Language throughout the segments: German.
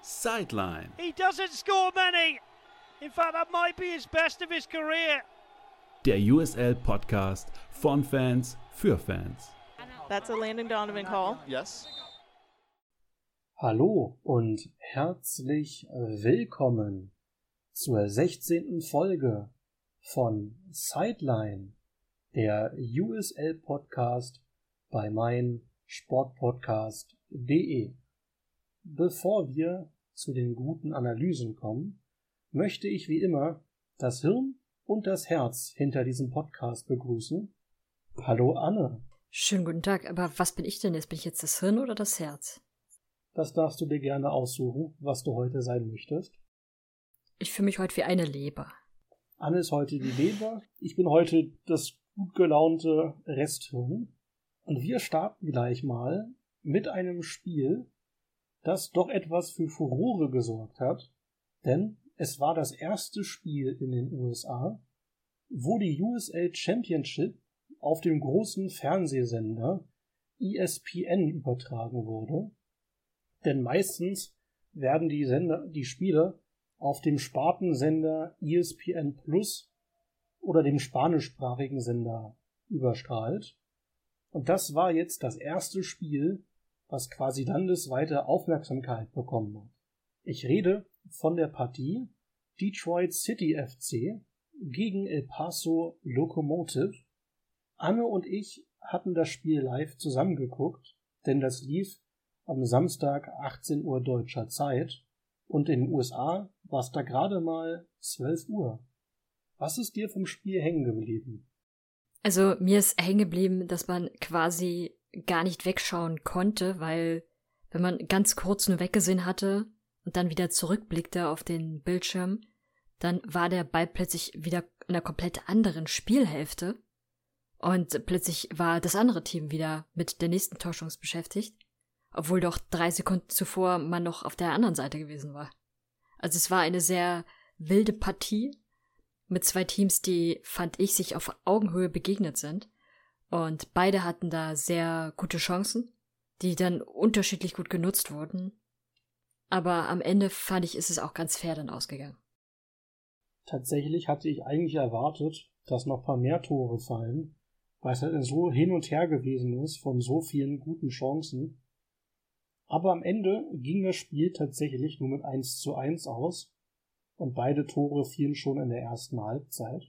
Sideline. He doesn't score many. In fact, that might be his best of his career. Der USL-Podcast von Fans für Fans. That's a Landon Donovan call. Yes. Hallo und herzlich willkommen zur 16. Folge von Sideline, der USL-Podcast bei meinsportpodcast.de. Bevor wir zu den guten Analysen kommen, möchte ich wie immer das Hirn und das Herz hinter diesem Podcast begrüßen. Hallo Anne. Schönen guten Tag, aber was bin ich denn jetzt? Bin ich jetzt das Hirn oder das Herz? Das darfst du dir gerne aussuchen, was du heute sein möchtest. Ich fühle mich heute wie eine Leber. Anne ist heute die Leber, ich bin heute das gut gelaunte Resthirn. Und wir starten gleich mal mit einem Spiel, das doch etwas für Furore gesorgt hat, denn es war das erste Spiel in den USA, wo die USL Championship auf dem großen Fernsehsender ESPN übertragen wurde, denn meistens werden die Spiele auf dem Spartensender ESPN Plus oder dem spanischsprachigen Sender überstrahlt. Und das war jetzt das erste Spiel, was quasi landesweite Aufmerksamkeit bekommen hat. Ich rede von der Partie Detroit City FC gegen El Paso Locomotive. Anne und ich hatten das Spiel live zusammengeguckt, denn das lief am Samstag 18 Uhr deutscher Zeit und in den USA war es da gerade mal 12 Uhr. Was ist dir vom Spiel hängen geblieben? Also mir ist hängen geblieben, dass man quasi gar nicht wegschauen konnte, weil wenn man ganz kurz nur weggesehen hatte und dann wieder zurückblickte auf den Bildschirm, dann war der Ball plötzlich wieder in einer komplett anderen Spielhälfte und plötzlich war das andere Team wieder mit der nächsten Torchance beschäftigt, obwohl doch 3 Sekunden zuvor man noch auf der anderen Seite gewesen war. Also es war eine sehr wilde Partie mit 2 Teams, die, fand ich, sich auf Augenhöhe begegnet sind. Und beide hatten da sehr gute Chancen, die dann unterschiedlich gut genutzt wurden. Aber am Ende, fand ich, ist es auch ganz fair dann ausgegangen. Tatsächlich hatte ich eigentlich erwartet, dass noch ein paar mehr Tore fallen, weil es halt so hin und her gewesen ist von so vielen guten Chancen. Aber am Ende ging das Spiel tatsächlich nur mit 1:1 aus und beide Tore fielen schon in der ersten Halbzeit.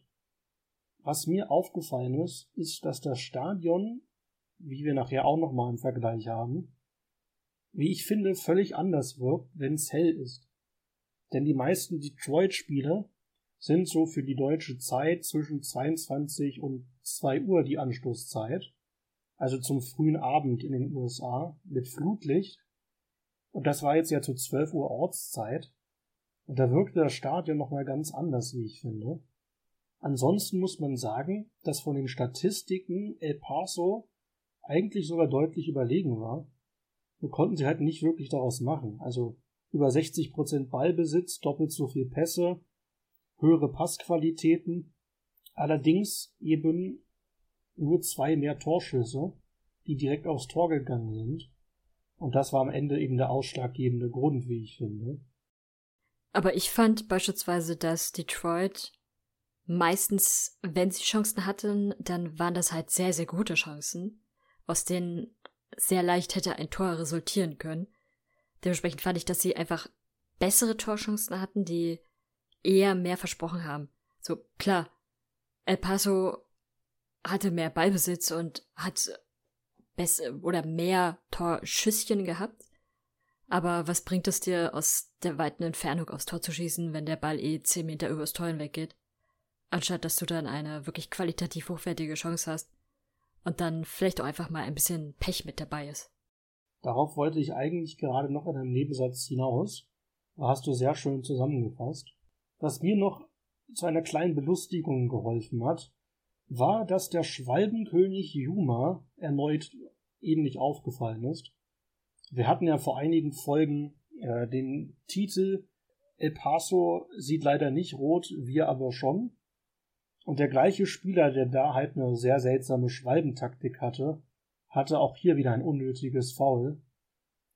Was mir aufgefallen ist, ist, dass das Stadion, wie wir nachher auch nochmal im Vergleich haben, wie ich finde, völlig anders wirkt, wenn es hell ist. Denn die meisten Detroit-Spiele sind so für die deutsche Zeit zwischen 22 und 2 Uhr die Anstoßzeit, also zum frühen Abend in den USA mit Flutlicht. Und das war jetzt ja zu 12 Uhr Ortszeit. Und da wirkte das Stadion nochmal ganz anders, wie ich finde. Ansonsten muss man sagen, dass von den Statistiken El Paso eigentlich sogar deutlich überlegen war. Wir konnten sie halt nicht wirklich daraus machen. Also über 60% Ballbesitz, doppelt so viel Pässe, höhere Passqualitäten, allerdings eben nur 2 mehr Torschüsse, die direkt aufs Tor gegangen sind. Und das war am Ende eben der ausschlaggebende Grund, wie ich finde. Aber ich fand beispielsweise, dass Detroit meistens, wenn sie Chancen hatten, dann waren das halt sehr, sehr gute Chancen, aus denen sehr leicht hätte ein Tor resultieren können. Dementsprechend fand ich, dass sie einfach bessere Torchancen hatten, die eher mehr versprochen haben. So, klar, El Paso hatte mehr Ballbesitz und hat mehr Torschüsschen gehabt. Aber was bringt es dir, aus der weiten Entfernung aufs Tor zu schießen, wenn der Ball 10 Meter übers Tor hinweggeht? Anstatt dass du dann eine wirklich qualitativ hochwertige Chance hast und dann vielleicht auch einfach mal ein bisschen Pech mit dabei ist. Darauf wollte ich eigentlich gerade noch in einem Nebensatz hinaus. Da hast du sehr schön zusammengefasst. Was mir noch zu einer kleinen Belustigung geholfen hat, war, dass der Schwalbenkönig Yuma erneut ähnlich aufgefallen ist. Wir hatten ja vor einigen Folgen den Titel El Paso sieht leider nicht rot, wir aber schon. Und der gleiche Spieler, der da halt eine sehr seltsame Schwalbentaktik hatte, hatte auch hier wieder ein unnötiges Foul.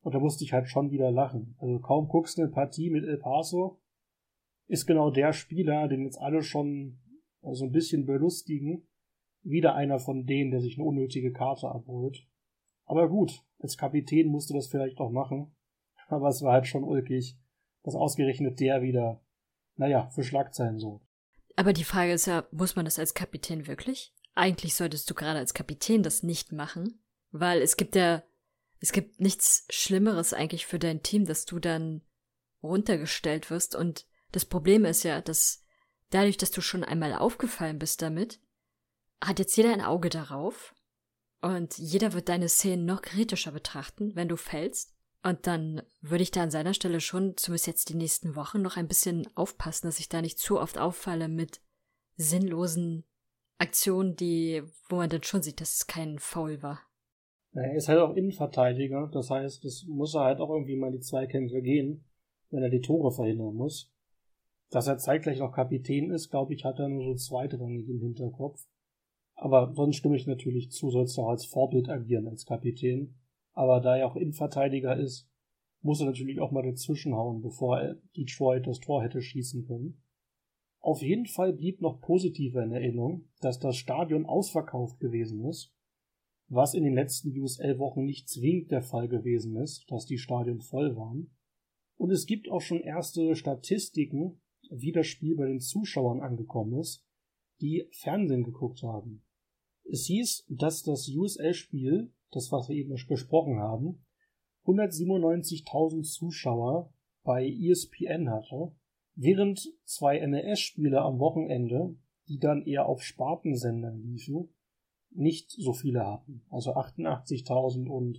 Und da musste ich halt schon wieder lachen. Also kaum guckst du eine Partie mit El Paso, ist genau der Spieler, den jetzt alle schon so ein bisschen belustigen, wieder einer von denen, der sich eine unnötige Karte abholt. Aber gut, als Kapitän musste das vielleicht auch machen. Aber es war halt schon ulkig, dass ausgerechnet der wieder, für Schlagzeilen sorgt. Aber die Frage ist ja, muss man das als Kapitän wirklich? Eigentlich solltest du gerade als Kapitän das nicht machen, weil es gibt nichts Schlimmeres eigentlich für dein Team, dass du dann runtergestellt wirst. Und das Problem ist ja, dass dadurch, dass du schon einmal aufgefallen bist damit, hat jetzt jeder ein Auge darauf und jeder wird deine Szenen noch kritischer betrachten, wenn du fällst. Und dann würde ich da an seiner Stelle schon, zumindest jetzt die nächsten Wochen, noch ein bisschen aufpassen, dass ich da nicht zu oft auffalle mit sinnlosen Aktionen, wo man dann schon sieht, dass es kein Foul war. Er ist halt auch Innenverteidiger, das heißt, es muss er halt auch irgendwie mal die Zweikämpfe gehen, wenn er die Tore verhindern muss. Dass er zeitgleich noch Kapitän ist, glaube ich, hat er nur so zweitrangig im Hinterkopf. Aber sonst stimme ich natürlich zu, sollst du auch als Vorbild agieren als Kapitän. Aber da er auch Innenverteidiger ist, muss er natürlich auch mal dazwischenhauen, bevor Detroit das Tor hätte schießen können. Auf jeden Fall blieb noch positiver in Erinnerung, dass das Stadion ausverkauft gewesen ist, was in den letzten USL-Wochen nicht zwingend der Fall gewesen ist, dass die Stadien voll waren. Und es gibt auch schon erste Statistiken, wie das Spiel bei den Zuschauern angekommen ist, die Fernsehen geguckt haben. Es hieß, dass das USL-Spiel, das was wir eben besprochen haben, 197.000 Zuschauer bei ESPN hatte, während 2 MLS-Spiele am Wochenende, die dann eher auf Spartensendern liefen, nicht so viele hatten, also 88.000 und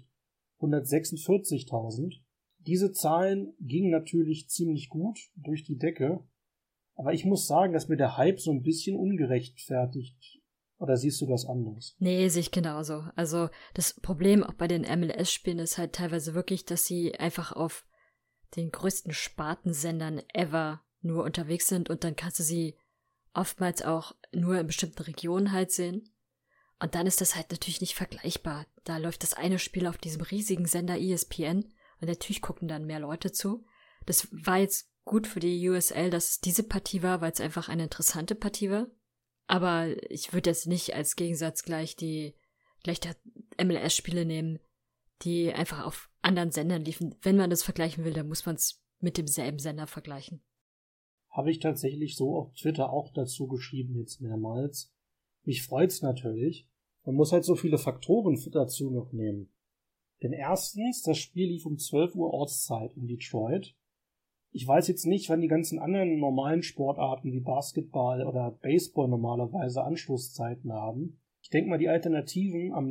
146.000. Diese Zahlen gingen natürlich ziemlich gut durch die Decke, aber ich muss sagen, dass mir der Hype so ein bisschen ungerechtfertigt. Oder siehst du das anders? Nee, sehe ich genauso. Also das Problem auch bei den MLS-Spielen ist halt teilweise wirklich, dass sie einfach auf den größten Spartensendern ever nur unterwegs sind und dann kannst du sie oftmals auch nur in bestimmten Regionen halt sehen. Und dann ist das halt natürlich nicht vergleichbar. Da läuft das eine Spiel auf diesem riesigen Sender ESPN und natürlich gucken dann mehr Leute zu. Das war jetzt gut für die USL, dass es diese Partie war, weil es einfach eine interessante Partie war. Aber ich würde jetzt nicht als Gegensatz gleich die MLS-Spiele nehmen, die einfach auf anderen Sendern liefen. Wenn man das vergleichen will, dann muss man es mit demselben Sender vergleichen. Habe ich tatsächlich so auf Twitter auch dazu geschrieben, jetzt mehrmals. Mich freut's natürlich. Man muss halt so viele Faktoren dazu noch nehmen. Denn erstens, das Spiel lief um 12 Uhr Ortszeit in Detroit. Ich weiß jetzt nicht, wann die ganzen anderen normalen Sportarten wie Basketball oder Baseball normalerweise Anschlusszeiten haben. Ich denke mal, die Alternativen am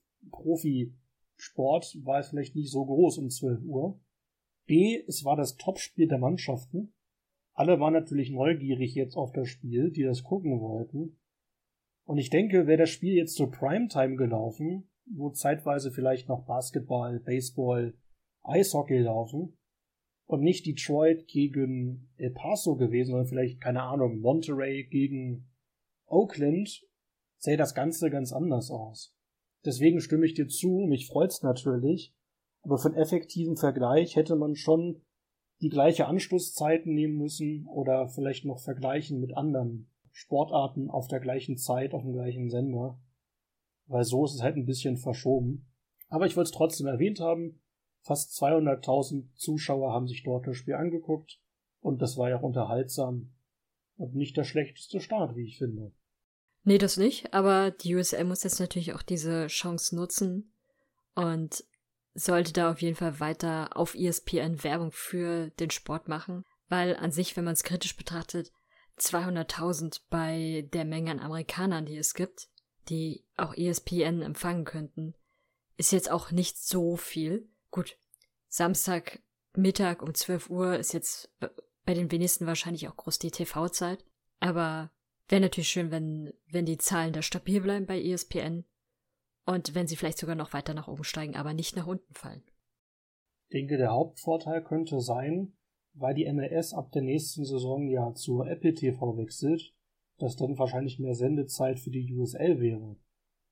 Live-Profi-Sport war vielleicht nicht so groß um 12 Uhr. B, es war das Topspiel der Mannschaften. Alle waren natürlich neugierig jetzt auf das Spiel, die das gucken wollten. Und ich denke, wäre das Spiel jetzt zur Primetime gelaufen, wo zeitweise vielleicht noch Basketball, Baseball, Eishockey laufen, und nicht Detroit gegen El Paso gewesen, sondern vielleicht, keine Ahnung, Monterey gegen Oakland, sähe das Ganze ganz anders aus. Deswegen stimme ich dir zu, mich freut's natürlich, aber für einen effektiven Vergleich hätte man schon die gleiche Anschlusszeiten nehmen müssen oder vielleicht noch vergleichen mit anderen Sportarten auf der gleichen Zeit, auf dem gleichen Sender, weil so ist es halt ein bisschen verschoben. Aber ich wollte es trotzdem erwähnt haben, fast 200.000 Zuschauer haben sich dort das Spiel angeguckt und das war ja auch unterhaltsam und nicht der schlechteste Start, wie ich finde. Nee, das nicht, aber die USL muss jetzt natürlich auch diese Chance nutzen und sollte da auf jeden Fall weiter auf ESPN Werbung für den Sport machen, weil an sich, wenn man es kritisch betrachtet, 200.000 bei der Menge an Amerikanern, die es gibt, die auch ESPN empfangen könnten, ist jetzt auch nicht so viel. Gut, Samstagmittag um 12 Uhr ist jetzt bei den wenigsten wahrscheinlich auch groß die TV-Zeit. Aber wäre natürlich schön, wenn die Zahlen da stabil bleiben bei ESPN und wenn sie vielleicht sogar noch weiter nach oben steigen, aber nicht nach unten fallen. Ich denke, der Hauptvorteil könnte sein, weil die MLS ab der nächsten Saison ja zur Apple TV wechselt, dass dann wahrscheinlich mehr Sendezeit für die USL wäre.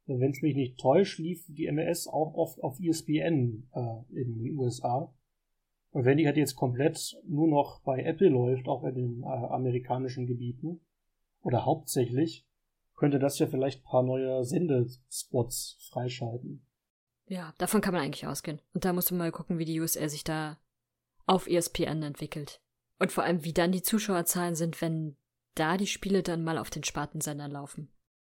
wenn es mich nicht täuscht, lief die MLS auch oft auf ESPN in den USA. Und wenn die halt jetzt komplett nur noch bei Apple läuft, auch in den amerikanischen Gebieten, oder hauptsächlich, könnte das ja vielleicht ein paar neue Sendespots freischalten. Ja, davon kann man eigentlich ausgehen. Und da muss man mal gucken, wie die USL sich da auf ESPN entwickelt. Und vor allem, wie dann die Zuschauerzahlen sind, wenn da die Spiele dann mal auf den Spartensendern laufen.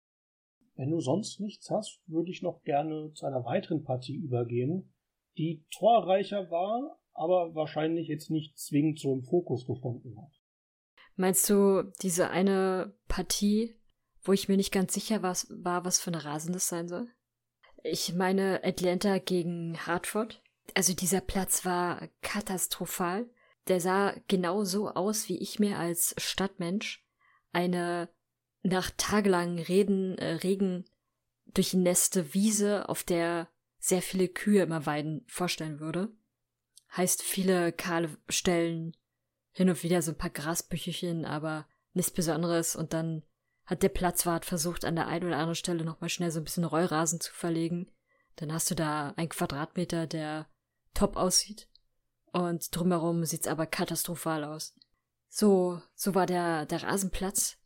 Wenn du sonst nichts hast, würde ich noch gerne zu einer weiteren Partie übergehen, die torreicher war, aber wahrscheinlich jetzt nicht zwingend so im Fokus gestanden hat. Meinst du diese eine Partie, wo ich mir nicht ganz sicher war, was für ein Rasen das sein soll? Ich meine Atlanta gegen Hartford. Also dieser Platz war katastrophal. Der sah genau so aus, wie ich mir als Stadtmensch eine nach tagelangen Regen durchnässte Wiese, auf der sehr viele Kühe immer weiden, vorstellen würde. Heißt viele kahle Stellen, hin und wieder so ein paar Grasbüchelchen, aber nichts Besonderes. Und dann hat der Platzwart versucht, an der einen oder anderen Stelle nochmal schnell so ein bisschen Rollrasen zu verlegen. Dann hast du da 1 Quadratmeter, der top aussieht. Und drumherum sieht's aber katastrophal aus. So war der Rasenplatz.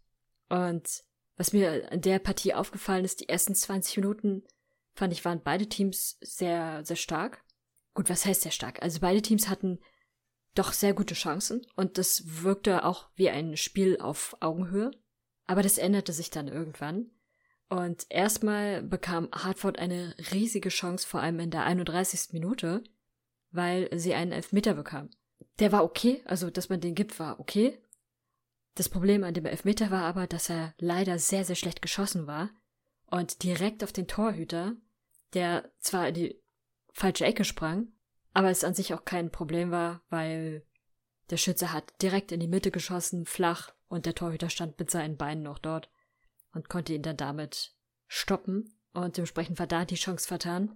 Und was mir in der Partie aufgefallen ist, die ersten 20 Minuten, fand ich, waren beide Teams sehr, sehr stark. Gut, was heißt sehr stark? Also beide Teams hatten doch sehr gute Chancen und das wirkte auch wie ein Spiel auf Augenhöhe. Aber das änderte sich dann irgendwann. Und erstmal bekam Hartford eine riesige Chance, vor allem in der 31. Minute, weil sie einen Elfmeter bekam. Der war okay, also dass man den gibt, war okay. Das Problem an dem Elfmeter war aber, dass er leider sehr, sehr schlecht geschossen war und direkt auf den Torhüter, der zwar in die falsche Ecke sprang, aber es an sich auch kein Problem war, weil der Schütze hat direkt in die Mitte geschossen, flach, und der Torhüter stand mit seinen Beinen noch dort und konnte ihn dann damit stoppen und dementsprechend war da die Chance vertan.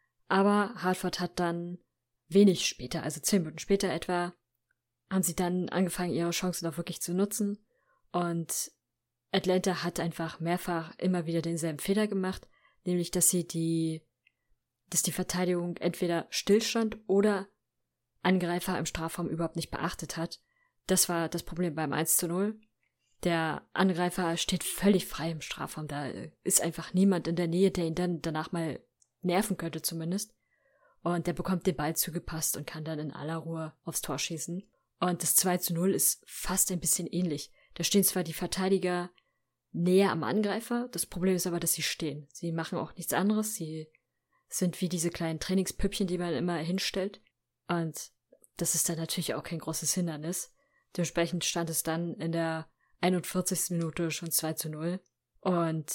Aber Hartford hat dann wenig später, also 10 Minuten später etwa, haben sie dann angefangen, ihre Chancen auch wirklich zu nutzen. Und Atlanta hat einfach mehrfach immer wieder denselben Fehler gemacht, nämlich, dass die Verteidigung entweder stillstand oder Angreifer im Strafraum überhaupt nicht beachtet hat. Das war das Problem beim 1:0. Der Angreifer steht völlig frei im Strafraum. Da ist einfach niemand in der Nähe, der ihn dann danach mal nerven könnte zumindest. Und der bekommt den Ball zugepasst und kann dann in aller Ruhe aufs Tor schießen. Und das 2:0 ist fast ein bisschen ähnlich. Da stehen zwar die Verteidiger näher am Angreifer, das Problem ist aber, dass sie stehen. Sie machen auch nichts anderes, sie sind wie diese kleinen Trainingspüppchen, die man immer hinstellt. Und das ist dann natürlich auch kein großes Hindernis. Dementsprechend stand es dann in der 41. Minute schon 2:0. Und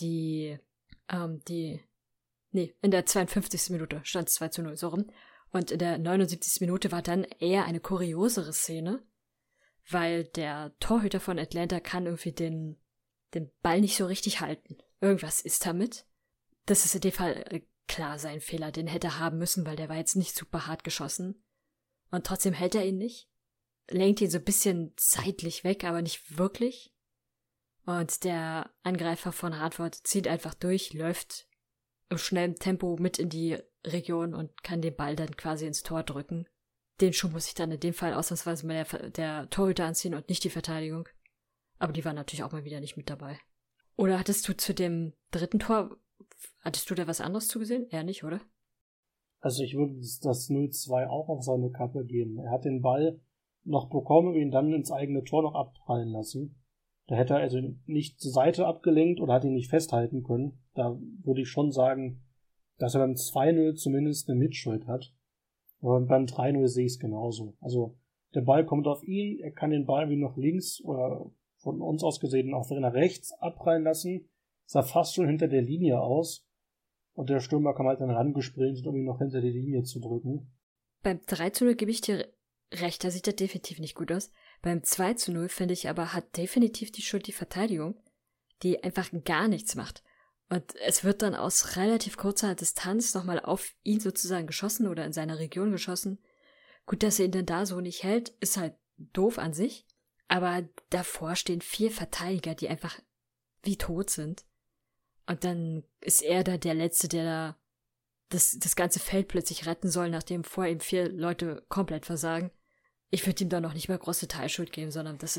in der 52. Minute stand es 2:0, so rum. Und in der 79. Minute war dann eher eine kuriosere Szene, weil der Torhüter von Atlanta kann irgendwie den Ball nicht so richtig halten. Irgendwas ist damit. Das ist in dem Fall klar sein Fehler, den hätte er haben müssen, weil der war jetzt nicht super hart geschossen. Und trotzdem hält er ihn nicht. Lenkt ihn so ein bisschen seitlich weg, aber nicht wirklich. Und der Angreifer von Hartford zieht einfach durch, läuft im schnellen Tempo mit in die Region und kann den Ball dann quasi ins Tor drücken. Den Schuh muss ich dann in dem Fall ausnahmsweise mal der Torhüter anziehen und nicht die Verteidigung. Aber die war natürlich auch mal wieder nicht mit dabei. Oder hattest du zu dem dritten Tor, hattest du da was anderes zugesehen? Eher nicht, oder? Also ich würde das 0:2 auch auf seine Kappe geben. Er hat den Ball noch bekommen und ihn dann ins eigene Tor noch abprallen lassen. Da hätte er also nicht zur Seite abgelenkt oder hat ihn nicht festhalten können. Da würde ich schon sagen, dass er beim 2:0 zumindest eine Mitschuld hat. Aber beim 3:0 sehe ich es genauso. Also der Ball kommt auf ihn, er kann den Ball wie nach links oder von uns aus gesehen auch nach rechts abprallen lassen. Sah fast schon hinter der Linie aus. Und der Stürmer kam halt dann rangesprintet, um ihn noch hinter die Linie zu drücken. Beim 3:0 gebe ich dir recht, da sieht er definitiv nicht gut aus. Beim 2:0 finde ich aber, hat definitiv die Schuld die Verteidigung, die einfach gar nichts macht. Und es wird dann aus relativ kurzer Distanz nochmal auf ihn sozusagen geschossen oder in seiner Region geschossen. Gut, dass er ihn dann da so nicht hält, ist halt doof an sich. Aber davor stehen 4 Verteidiger, die einfach wie tot sind. Und dann ist er da der Letzte, der da das ganze Feld plötzlich retten soll, nachdem vor ihm 4 Leute komplett versagen. Ich würde ihm da noch nicht mal große Teilschuld geben, sondern das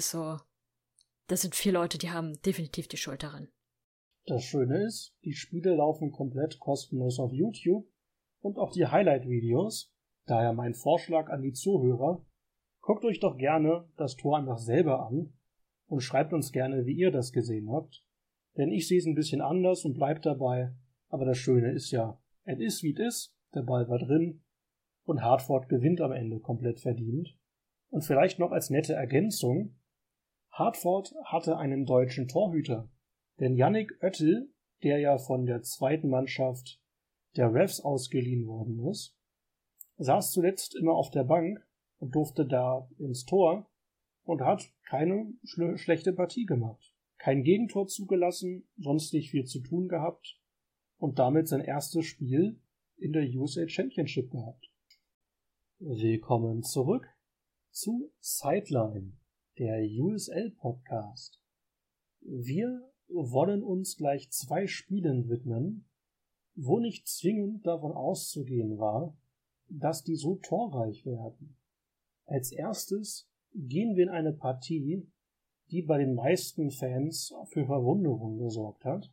sind 4 Leute, die haben definitiv die Schuld daran. Das Schöne ist, die Spiele laufen komplett kostenlos auf YouTube und auch die Highlight-Videos. Daher mein Vorschlag an die Zuhörer: guckt euch doch gerne das Tor einfach selber an und schreibt uns gerne, wie ihr das gesehen habt. Denn ich sehe es ein bisschen anders und bleib dabei. Aber das Schöne ist ja, es ist wie es ist, der Ball war drin und Hartford gewinnt am Ende komplett verdient. Und vielleicht noch als nette Ergänzung: Hartford hatte einen deutschen Torhüter. Denn Yannick Oettel, der ja von der zweiten Mannschaft der Refs ausgeliehen worden ist, saß zuletzt immer auf der Bank und durfte da ins Tor und hat keine schlechte Partie gemacht. Kein Gegentor zugelassen, sonst nicht viel zu tun gehabt und damit sein erstes Spiel in der USA Championship gehabt. Willkommen zurück zu Sideline, der USL-Podcast. Wir wollen uns gleich 2 Spielen widmen, wo nicht zwingend davon auszugehen war, dass die so torreich werden. Als erstes gehen wir in eine Partie, die bei den meisten Fans für Verwunderung gesorgt hat,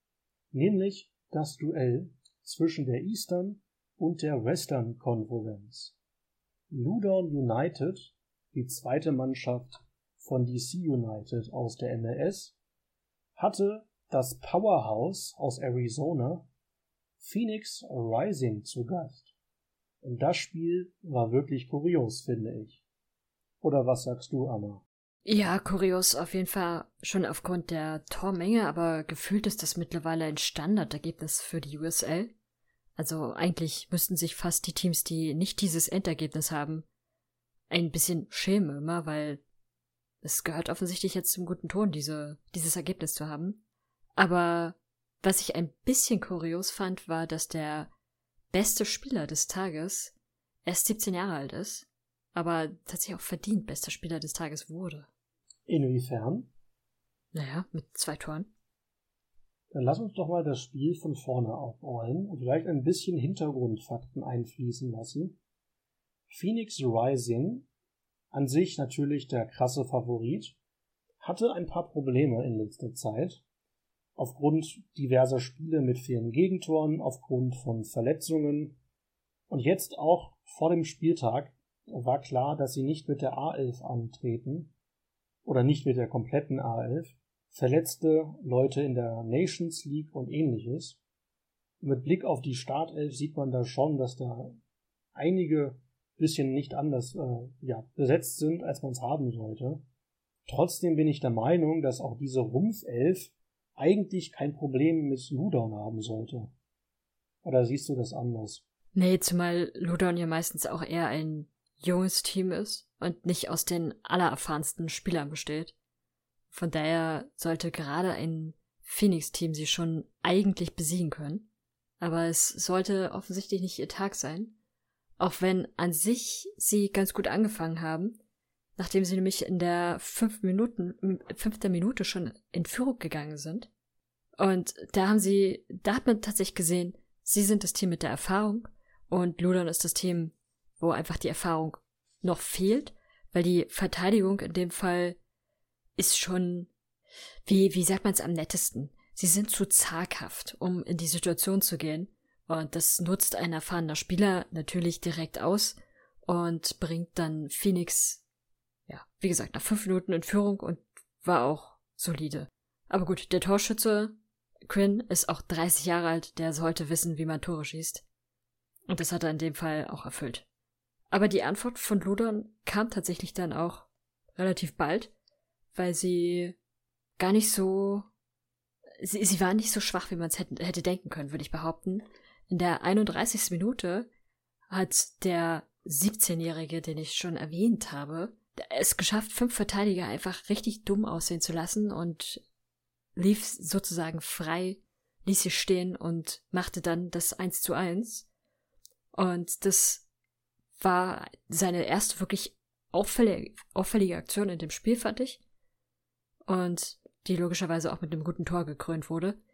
nämlich das Duell zwischen der Eastern und der Western Conference. Loudoun United, die zweite Mannschaft von DC United aus der MLS, hatte das Powerhouse aus Arizona, Phoenix Rising, zu Gast. Und das Spiel war wirklich kurios, finde ich. Oder was sagst du, Anna? Ja, kurios auf jeden Fall schon aufgrund der Tormenge, aber gefühlt ist das mittlerweile ein Standardergebnis für die USL. Also eigentlich müssten sich fast die Teams, die nicht dieses Endergebnis haben, ein bisschen schämen immer, weil es gehört offensichtlich jetzt zum guten Ton, dieses Ergebnis zu haben. Aber was ich ein bisschen kurios fand, war, dass der beste Spieler des Tages erst 17 Jahre alt ist, aber tatsächlich auch verdient bester Spieler des Tages wurde. Inwiefern? Naja, mit 2 Toren. Dann lass uns doch mal das Spiel von vorne aufrollen und vielleicht ein bisschen Hintergrundfakten einfließen lassen. Phoenix Rising, an sich natürlich der krasse Favorit, hatte ein paar Probleme in letzter Zeit. Aufgrund diverser Spiele mit vielen Gegentoren, aufgrund von Verletzungen. Und jetzt auch vor dem Spieltag war klar, dass sie nicht mit der A11 antreten. Oder nicht mit der kompletten A11. Verletzte Leute in der Nations League und ähnliches. Mit Blick auf die Startelf sieht man da schon, dass da einige bisschen nicht anders besetzt sind, als man es haben sollte. Trotzdem bin ich der Meinung, dass auch diese Rumpfelf eigentlich kein Problem mit Loudoun haben sollte. Oder siehst du das anders? Nee, zumal Loudoun ja meistens auch eher ein junges Team ist und nicht aus den allererfahrensten Spielern besteht. Von daher sollte gerade ein Phoenix-Team sie schon eigentlich besiegen können. Aber es sollte offensichtlich nicht ihr Tag sein. Auch wenn an sich sie ganz gut angefangen haben, nachdem sie nämlich in der 5. Minute schon in Führung gegangen sind. Und da hat man tatsächlich gesehen, sie sind das Team mit der Erfahrung und Loudoun ist das Team, wo einfach die Erfahrung noch fehlt, weil die Verteidigung in dem Fall ist schon, wie sagt man es am nettesten? Sie sind zu zaghaft, um in die Situation zu gehen. Und das nutzt ein erfahrener Spieler natürlich direkt aus und bringt dann Phoenix, ja, wie gesagt, nach 5 Minuten in Führung und war auch solide. Aber gut, der Torschütze Quinn ist auch 30 Jahre alt, der sollte wissen, wie man Tore schießt. Und das hat er in dem Fall auch erfüllt. Aber die Antwort von Loudoun kam tatsächlich dann auch relativ bald, weil sie gar nicht so, sie waren nicht so schwach, wie man es hätte denken können, würde ich behaupten. In der 31. Minute hat der 17-Jährige, den ich schon erwähnt habe, es geschafft, 5 Verteidiger einfach richtig dumm aussehen zu lassen und lief sozusagen frei, ließ sie stehen und machte dann das 1:1. Und das war seine erste wirklich auffällige Aktion in dem Spiel, fand ich. Und die logischerweise auch mit einem guten Tor gekrönt wurde.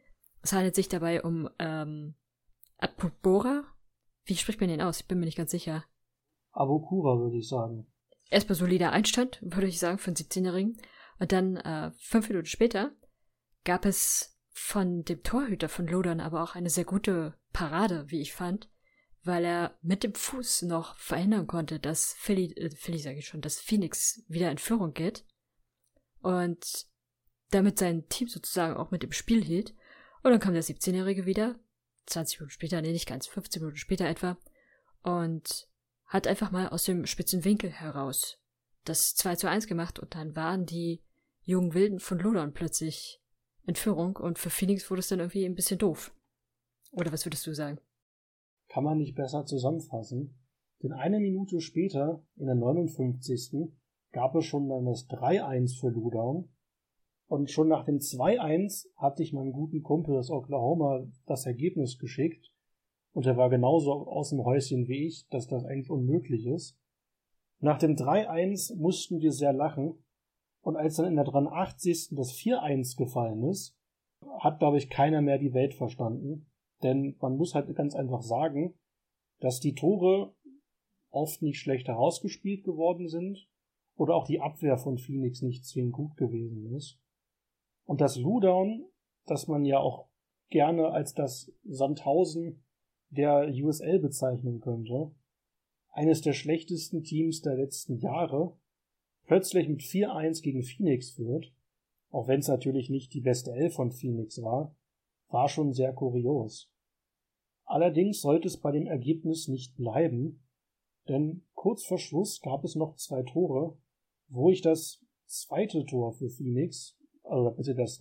Es handelt sich dabei um Adbora. Wie spricht man den aus? Ich bin mir nicht ganz sicher. Abokura, würde ich sagen. Erstmal solider Einstand, würde ich sagen, für einen 17-Jährigen. Und dann 5 Minuten später gab es von dem Torhüter von Lodern aber auch eine sehr gute Parade, wie ich fand, weil er mit dem Fuß noch verhindern konnte, dass dass Phoenix wieder in Führung geht und damit sein Team sozusagen auch mit im Spiel hielt. Und dann kam der 17-Jährige wieder, 20 Minuten später, nee, nicht ganz, 15 Minuten später etwa, und hat einfach mal aus dem spitzen Winkel heraus das 2:1 gemacht und dann waren die jungen Wilden von Lodern plötzlich in Führung und für Phoenix wurde es dann irgendwie ein bisschen doof. Oder was würdest du sagen? Kann man nicht besser zusammenfassen. Denn eine Minute später, in der 59. gab es schon dann das 3:1 für Loudoun. Und schon nach dem 2:1 hatte ich meinem guten Kumpel aus Oklahoma das Ergebnis geschickt. Und er war genauso aus dem Häuschen wie ich, dass das eigentlich unmöglich ist. Nach dem 3:1 mussten wir sehr lachen. Und als dann in der 83. das 4:1 gefallen ist, hat, glaube ich, keiner mehr die Welt verstanden. Denn man muss halt ganz einfach sagen, dass die Tore oft nicht schlecht herausgespielt geworden sind oder auch die Abwehr von Phoenix nicht zwingend gut gewesen ist. Und das Loudoun, das man ja auch gerne als das Sandhausen der USL bezeichnen könnte, eines der schlechtesten Teams der letzten Jahre, plötzlich mit 4:1 gegen Phoenix führt, auch wenn es natürlich nicht die beste Elf von Phoenix war schon sehr kurios. Allerdings sollte es bei dem Ergebnis nicht bleiben, denn kurz vor Schluss gab es noch 2 Tore, wo ich das zweite Tor für Phoenix, also bitte das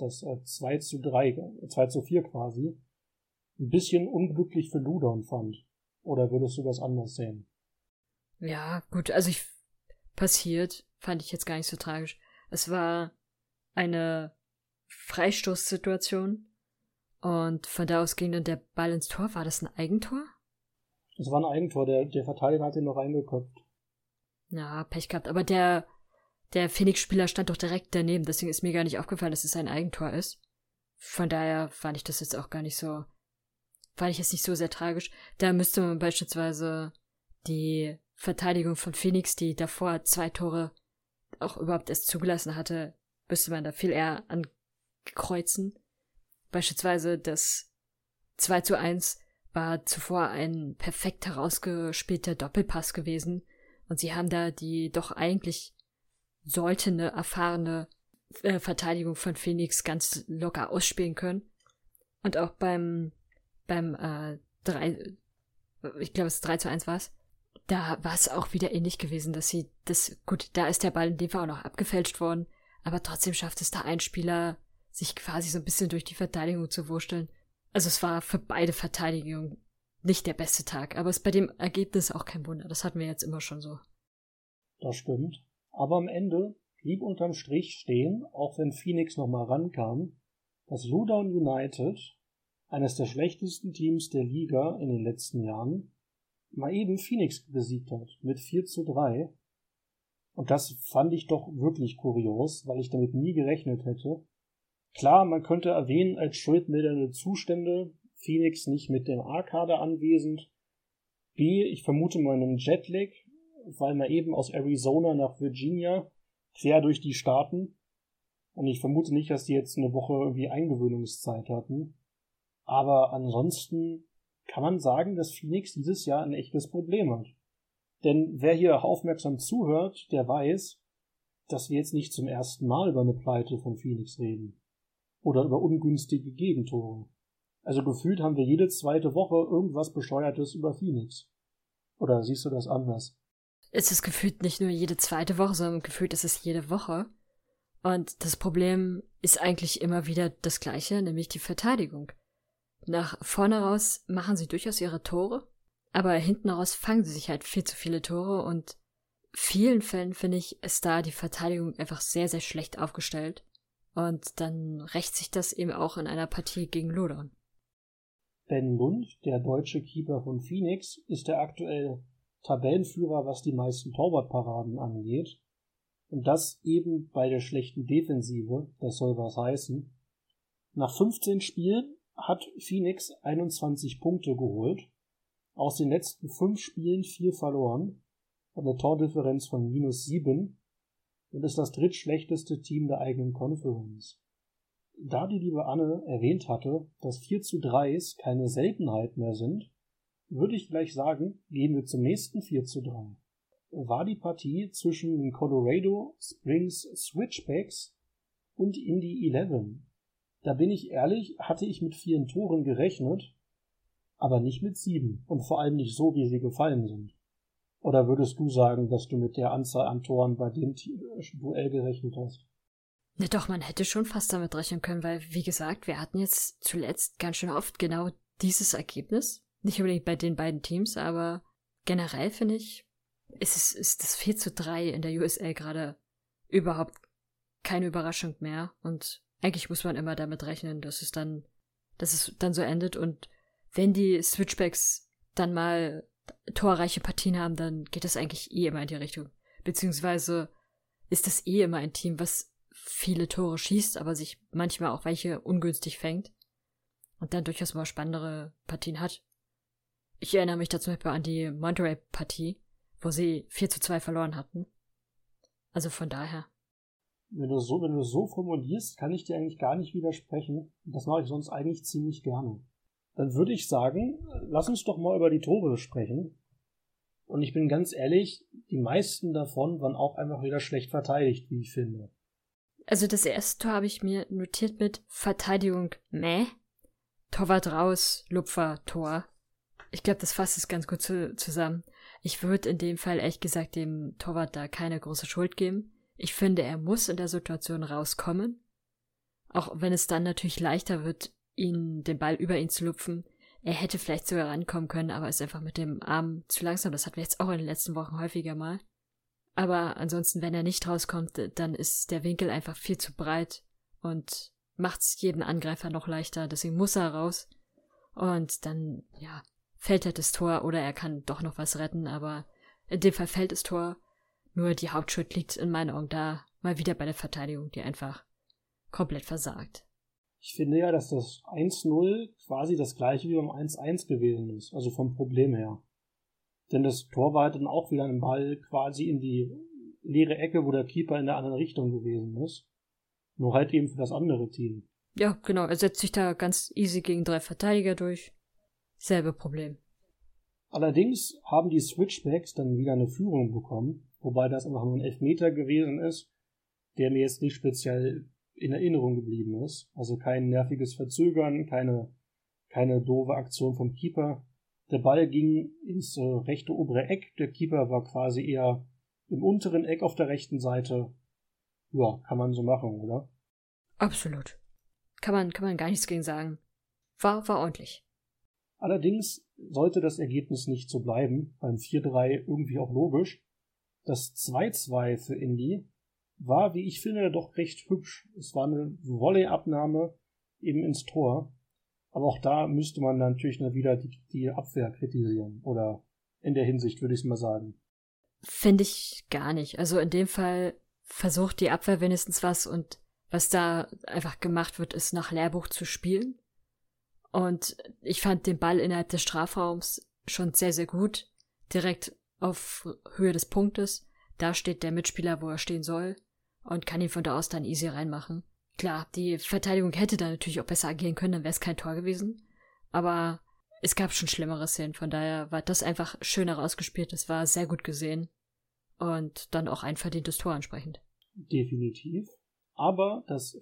2:4 quasi, ein bisschen unglücklich für Loudoun fand. Oder würdest du das anders sehen? Ja, gut, also passiert, fand ich jetzt gar nicht so tragisch. Es war eine Freistoßsituation und von da aus ging dann der Ball ins Tor. War das ein Eigentor? Es war ein Eigentor, der Verteidiger hat ihn noch reingeköpft. Ja, Pech gehabt, aber der Phoenix-Spieler stand doch direkt daneben, deswegen ist mir gar nicht aufgefallen, dass es ein Eigentor ist. Von daher fand ich das jetzt auch nicht so sehr tragisch. Da müsste man beispielsweise die Verteidigung von Phoenix, die davor 2 Tore auch überhaupt erst zugelassen hatte, müsste man da viel eher ankreuzen. Beispielsweise das 2:1 war zuvor ein perfekt herausgespielter Doppelpass gewesen und sie haben da die doch eigentlich sollte eine erfahrene Verteidigung von Phoenix ganz locker ausspielen können. Und auch beim 3, ich glaube es 3:1 war es, da war es auch wieder ähnlich gewesen, dass da ist der Ball in dem Fall auch noch abgefälscht worden, aber trotzdem schafft es da ein Spieler, sich quasi so ein bisschen durch die Verteidigung zu wursteln. Also es war für beide Verteidigungen nicht der beste Tag, aber es ist bei dem Ergebnis auch kein Wunder. Das hatten wir jetzt immer schon so. Das stimmt. Aber am Ende blieb unterm Strich stehen, auch wenn Phoenix nochmal rankam, dass Loudoun United, eines der schlechtesten Teams der Liga in den letzten Jahren, mal eben Phoenix besiegt hat mit 4:3. Und das fand ich doch wirklich kurios, weil ich damit nie gerechnet hätte. Klar, man könnte erwähnen, als schuldmildernde Zustände, Phoenix nicht mit dem A-Kader anwesend. B, ich vermute mal einen Jetlag, weil man eben aus Arizona nach Virginia, quer durch die Staaten. Und ich vermute nicht, dass die jetzt eine Woche irgendwie Eingewöhnungszeit hatten. Aber ansonsten kann man sagen, dass Phoenix dieses Jahr ein echtes Problem hat. Denn wer hier aufmerksam zuhört, der weiß, dass wir jetzt nicht zum ersten Mal über eine Pleite von Phoenix reden. Oder über ungünstige Gegentore. Also gefühlt haben wir jede zweite Woche irgendwas Bescheuertes über Phoenix. Oder siehst du das anders? Es ist gefühlt nicht nur jede zweite Woche, sondern gefühlt ist es jede Woche. Und das Problem ist eigentlich immer wieder das gleiche, nämlich die Verteidigung. Nach vorne raus machen sie durchaus ihre Tore, aber hinten raus fangen sie sich halt viel zu viele Tore und vielen Fällen finde ich, ist da die Verteidigung einfach sehr, sehr schlecht aufgestellt. Und dann rächt sich das eben auch in einer Partie gegen Loudoun. Ben Lund, der deutsche Keeper von Phoenix, ist der aktuell Tabellenführer, was die meisten Torwartparaden angeht. Und das eben bei der schlechten Defensive, das soll was heißen. Nach 15 Spielen hat Phoenix 21 Punkte geholt. Aus den letzten 5 Spielen 4 verloren. Hat eine Tordifferenz von -7 und ist das drittschlechteste Team der eigenen Conference. Da die liebe Anne erwähnt hatte, dass 4:3s keine Seltenheit mehr sind, würde ich gleich sagen, gehen wir zum nächsten 4:3. War die Partie zwischen den Colorado Springs Switchbacks und Indy 11. Da bin ich ehrlich, hatte ich mit 4 Toren gerechnet, aber nicht mit 7 und vor allem nicht so, wie sie gefallen sind. Oder würdest du sagen, dass du mit der Anzahl an Toren bei dem Duell gerechnet hast? Ne, doch, man hätte schon fast damit rechnen können, weil, wie gesagt, wir hatten jetzt zuletzt ganz schön oft genau dieses Ergebnis. Nicht unbedingt bei den beiden Teams, aber generell finde ich, ist das 4:3 in der USL gerade überhaupt keine Überraschung mehr. Und eigentlich muss man immer damit rechnen, dass es dann so endet. Und wenn die Switchbacks dann mal torreiche Partien haben, dann geht das eigentlich immer in die Richtung. Beziehungsweise ist das immer ein Team, was viele Tore schießt, aber sich manchmal auch welche ungünstig fängt und dann durchaus mal spannendere Partien hat. Ich erinnere mich da zum Beispiel an die Monterey-Partie, wo sie 4:2 verloren hatten. Also von daher. Wenn du es so formulierst, kann ich dir eigentlich gar nicht widersprechen. Das mache ich sonst eigentlich ziemlich gerne. Dann würde ich sagen, lass uns doch mal über die Tore sprechen. Und ich bin ganz ehrlich, die meisten davon waren auch einfach wieder schlecht verteidigt, wie ich finde. Also das erste Tor habe ich mir notiert mit Verteidigung Torwart raus, Lupfer, Tor. Ich glaube, das fasst es ganz gut zusammen. Ich würde in dem Fall ehrlich gesagt dem Torwart da keine große Schuld geben. Ich finde, er muss in der Situation rauskommen. Auch wenn es dann natürlich leichter wird, den Ball über ihn zu lupfen. Er hätte vielleicht sogar rankommen können, aber ist einfach mit dem Arm zu langsam. Das hatten wir jetzt auch in den letzten Wochen häufiger mal. Aber ansonsten, wenn er nicht rauskommt, dann ist der Winkel einfach viel zu breit und macht es jedem Angreifer noch leichter. Deswegen muss er raus. Und dann, ja, fällt halt das Tor oder er kann doch noch was retten. Aber in dem Fall fällt das Tor. Nur die Hauptschuld liegt in meinen Augen da mal wieder bei der Verteidigung, die einfach komplett versagt. Ich finde ja, dass das 1:0 quasi das gleiche wie beim 1:1 gewesen ist, also vom Problem her. Denn das Tor war dann auch wieder ein Ball quasi in die leere Ecke, wo der Keeper in der anderen Richtung gewesen ist. Nur halt eben für das andere Team. Ja, genau, er setzt sich da ganz easy gegen 3 Verteidiger durch. Selbe Problem. Allerdings haben die Switchbacks dann wieder eine Führung bekommen, wobei das einfach nur ein Elfmeter gewesen ist, der mir jetzt nicht speziell in Erinnerung geblieben ist. Also kein nerviges Verzögern, keine doofe Aktion vom Keeper. Der Ball ging ins rechte obere Eck. Der Keeper war quasi eher im unteren Eck auf der rechten Seite. Ja, kann man so machen, oder? Absolut. Kann man gar nichts gegen sagen. War ordentlich. Allerdings sollte das Ergebnis nicht so bleiben. Beim 4:3 irgendwie auch logisch. Das 2:2 für Indy war, wie ich finde, doch recht hübsch. Es war eine Volley-Abnahme eben ins Tor. Aber auch da müsste man dann natürlich wieder die Abwehr kritisieren. Oder in der Hinsicht würde ich es mal sagen. Finde ich gar nicht. Also in dem Fall versucht die Abwehr wenigstens was und was da einfach gemacht wird, ist nach Lehrbuch zu spielen. Und ich fand den Ball innerhalb des Strafraums schon sehr, sehr gut. Direkt auf Höhe des Punktes. Da steht der Mitspieler, wo er stehen soll und kann ihn von da aus dann easy reinmachen. Klar, die Verteidigung hätte da natürlich auch besser agieren können, dann wäre es kein Tor gewesen. Aber es gab schon schlimmere Szenen, von daher war das einfach schön herausgespielt. Es war sehr gut gesehen und dann auch ein verdientes Tor entsprechend. Definitiv. Aber das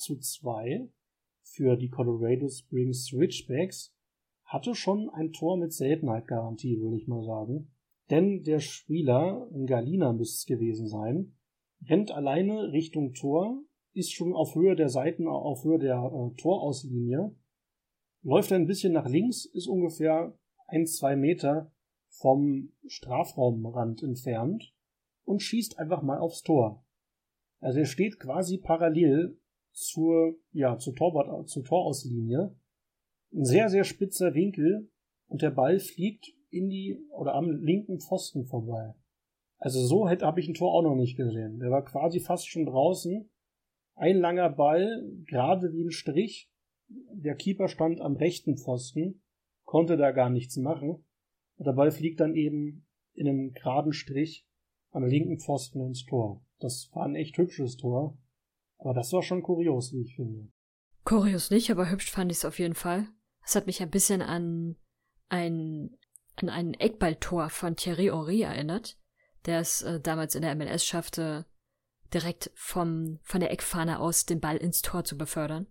4:2 für die Colorado Springs Switchbacks hatte schon ein Tor mit Seltenheitsgarantie, würde ich mal sagen. Denn der Spieler, ein Galina müsste es gewesen sein, rennt alleine Richtung Tor, ist schon auf Höhe der Seiten, auf Höhe der Torauslinie, läuft ein bisschen nach links, ist ungefähr 1-2 Meter vom Strafraumrand entfernt und schießt einfach mal aufs Tor. Also er steht quasi parallel zur Torauslinie. Ein sehr, sehr spitzer Winkel und der Ball fliegt am linken Pfosten vorbei. Also so habe ich ein Tor auch noch nicht gesehen. Der war quasi fast schon draußen. Ein langer Ball, gerade wie ein Strich, Der Keeper stand am rechten Pfosten, konnte da gar nichts machen. Und der Ball fliegt dann eben in einem geraden Strich am linken Pfosten ins Tor. Das war ein echt hübsches Tor. Aber das war schon kurios, wie ich finde. Kurios nicht, aber hübsch fand ich es auf jeden Fall. Es hat mich ein bisschen an ein Eckballtor von Thierry Henry erinnert, der es damals in der MLS schaffte, direkt von der Eckfahne aus den Ball ins Tor zu befördern.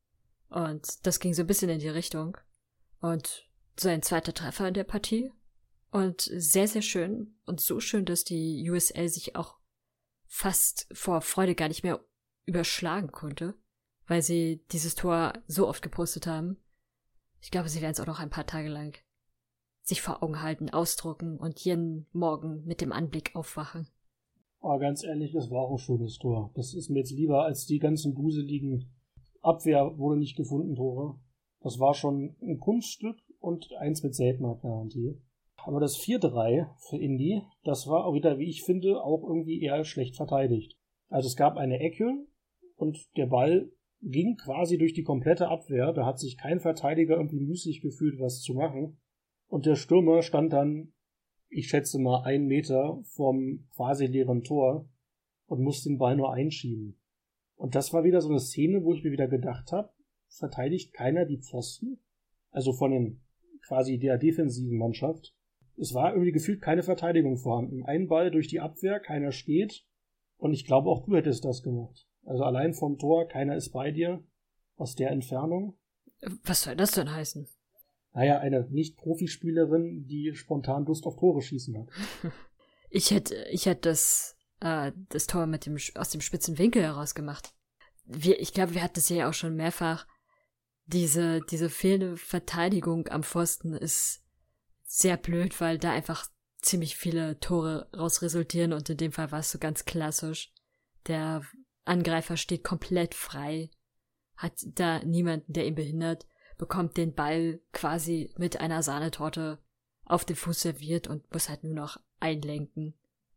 Und das ging so ein bisschen in die Richtung. Und sein zweiter Treffer in der Partie. Und sehr, sehr schön. Und so schön, dass die USL sich auch fast vor Freude gar nicht mehr überschlagen konnte, weil sie dieses Tor so oft gepostet haben. Ich glaube, sie werden es auch noch ein paar Tage lang sich vor Augen halten, ausdrucken und jeden Morgen mit dem Anblick aufwachen. Aber ganz ehrlich, das war auch ein schönes Tor. Das ist mir jetzt lieber als die ganzen duseligen Abwehr wurde nicht gefunden Tore. Das war schon ein Kunststück und eins mit Seltenheitsgarantie. Aber das 4-3 für Indy, das war auch wieder, wie ich finde, auch irgendwie eher schlecht verteidigt. Also es gab eine Ecke und der Ball ging quasi durch die komplette Abwehr. Da hat sich kein Verteidiger irgendwie müßig gefühlt, was zu machen. Und der Stürmer stand dann, ich schätze mal, 1 Meter vom quasi leeren Tor und musste den Ball nur einschieben. Und das war wieder so eine Szene, wo ich mir wieder gedacht habe, verteidigt keiner die Pfosten? Also von den quasi der defensiven Mannschaft. Es war irgendwie gefühlt keine Verteidigung vorhanden. Ein Ball durch die Abwehr, keiner steht. Und ich glaube, auch du hättest das gemacht. Also allein vom Tor, keiner ist bei dir. Aus der Entfernung. Was soll das denn heißen? Naja, eine Nicht-Profispielerin, die spontan Lust auf Tore schießen hat. Ich hätte das Tor aus dem spitzen Winkel heraus gemacht. Ich glaube, wir hatten es ja auch schon mehrfach. Diese fehlende Verteidigung am Pfosten ist sehr blöd, weil da einfach ziemlich viele Tore raus resultieren und in dem Fall war es so ganz klassisch. Der Angreifer steht komplett frei, hat da niemanden, der ihn behindert, bekommt den Ball quasi mit einer Sahnetorte auf den Fuß serviert und muss halt nur noch einlenken.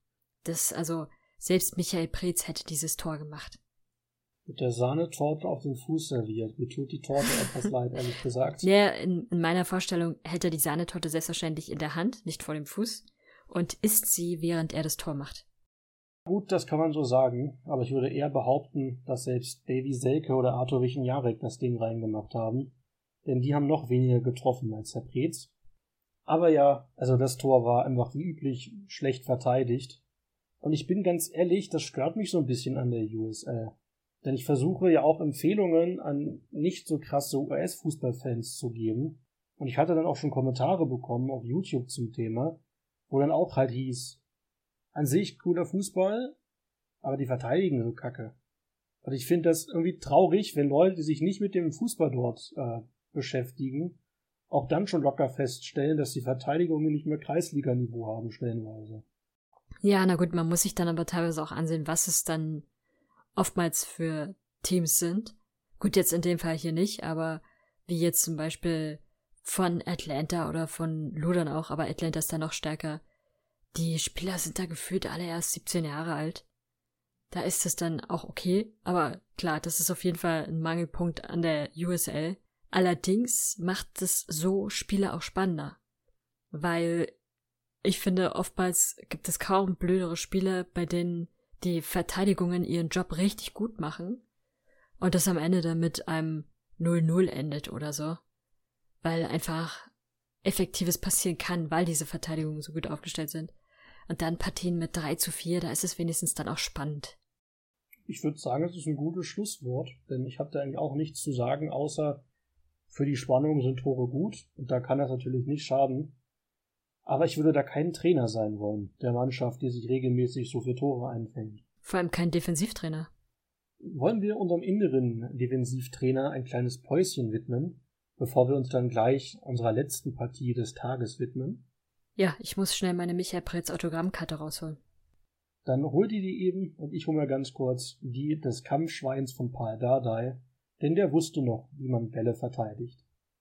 Selbst Michael Preetz hätte dieses Tor gemacht. Mit der Sahnetorte auf den Fuß serviert. Mir tut die Torte etwas leid, ehrlich gesagt. Ja, in meiner Vorstellung hält er die Sahnetorte selbstverständlich in der Hand, nicht vor dem Fuß, und isst sie, während er das Tor macht. Gut, das kann man so sagen, aber ich würde eher behaupten, dass selbst Davy Selke oder Arthur Wichniarek das Ding reingemacht haben, denn die haben noch weniger getroffen als Herr Preetz. Aber ja, also das Tor war einfach wie üblich schlecht verteidigt. Und ich bin ganz ehrlich, das stört mich so ein bisschen an der USL. Denn ich versuche ja auch Empfehlungen an nicht so krasse US-Fußballfans zu geben. Und ich hatte dann auch schon Kommentare bekommen auf YouTube zum Thema, wo dann auch halt hieß, an sich cooler Fußball, aber die verteidigen so kacke. Und ich finde das irgendwie traurig, wenn Leute, die sich nicht mit dem Fußball dort beschäftigen, auch dann schon locker feststellen, dass die Verteidigungen nicht mehr Kreisliga-Niveau haben, stellenweise. Ja, na gut, man muss sich dann aber teilweise auch ansehen, was es dann oftmals für Teams sind. Gut, jetzt in dem Fall hier nicht, aber wie jetzt zum Beispiel von Atlanta oder von Ludan auch, aber Atlanta ist da noch stärker. Die Spieler sind da gefühlt alle erst 17 Jahre alt. Da ist es dann auch okay, aber klar, das ist auf jeden Fall ein Mangelpunkt an der USL. Allerdings macht es so Spiele auch spannender, weil ich finde, oftmals gibt es kaum blödere Spiele, bei denen die Verteidigungen ihren Job richtig gut machen und das am Ende dann mit einem 0-0 endet oder so, weil einfach Effektives passieren kann, weil diese Verteidigungen so gut aufgestellt sind. Und dann Partien mit 3-4, da ist es wenigstens dann auch spannend. Ich würde sagen, es ist ein gutes Schlusswort, denn ich habe da eigentlich auch nichts zu sagen, außer für die Spannung sind Tore gut und da kann das natürlich nicht schaden. Aber ich würde da kein Trainer sein wollen, der Mannschaft, die sich regelmäßig so viele Tore einfängt. Vor allem kein Defensivtrainer. Wollen wir unserem inneren Defensivtrainer ein kleines Päuschen widmen, bevor wir uns dann gleich unserer letzten Partie des Tages widmen? Ja, ich muss schnell meine Michael Preetz Autogrammkarte rausholen. Dann hol die eben und ich hole mir ganz kurz die des Kampfschweins von Paul Dardai, denn der wusste noch, wie man Bälle verteidigt.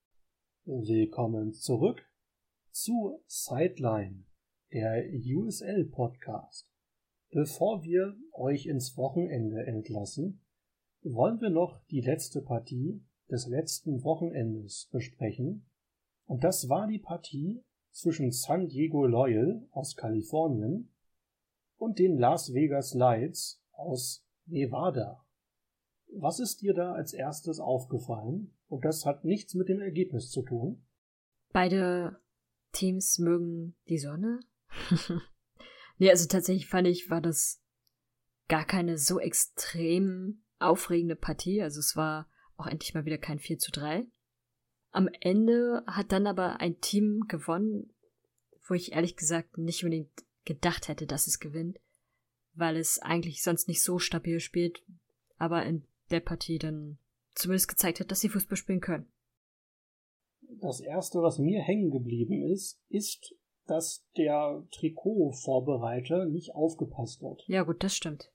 Willkommen zurück zu Sideline, der USL-Podcast. Bevor wir euch ins Wochenende entlassen, wollen wir noch die letzte Partie des letzten Wochenendes besprechen. Und das war die Partie zwischen San Diego Loyal aus Kalifornien und den Las Vegas Lights aus Nevada. Was ist dir da als erstes aufgefallen? Und das hat nichts mit dem Ergebnis zu tun. Beide Teams mögen die Sonne. Nee, also tatsächlich fand ich, war das gar keine so extrem aufregende Partie. Also es war auch endlich mal wieder kein 4:3. Am Ende hat dann aber ein Team gewonnen, wo ich ehrlich gesagt nicht unbedingt gedacht hätte, dass es gewinnt, weil es eigentlich sonst nicht so stabil spielt, aber in der Partie dann zumindest gezeigt hat, dass sie Fußball spielen können. Das erste, was mir hängen geblieben ist, dass der Trikotvorbereiter nicht aufgepasst hat. Ja gut, das stimmt.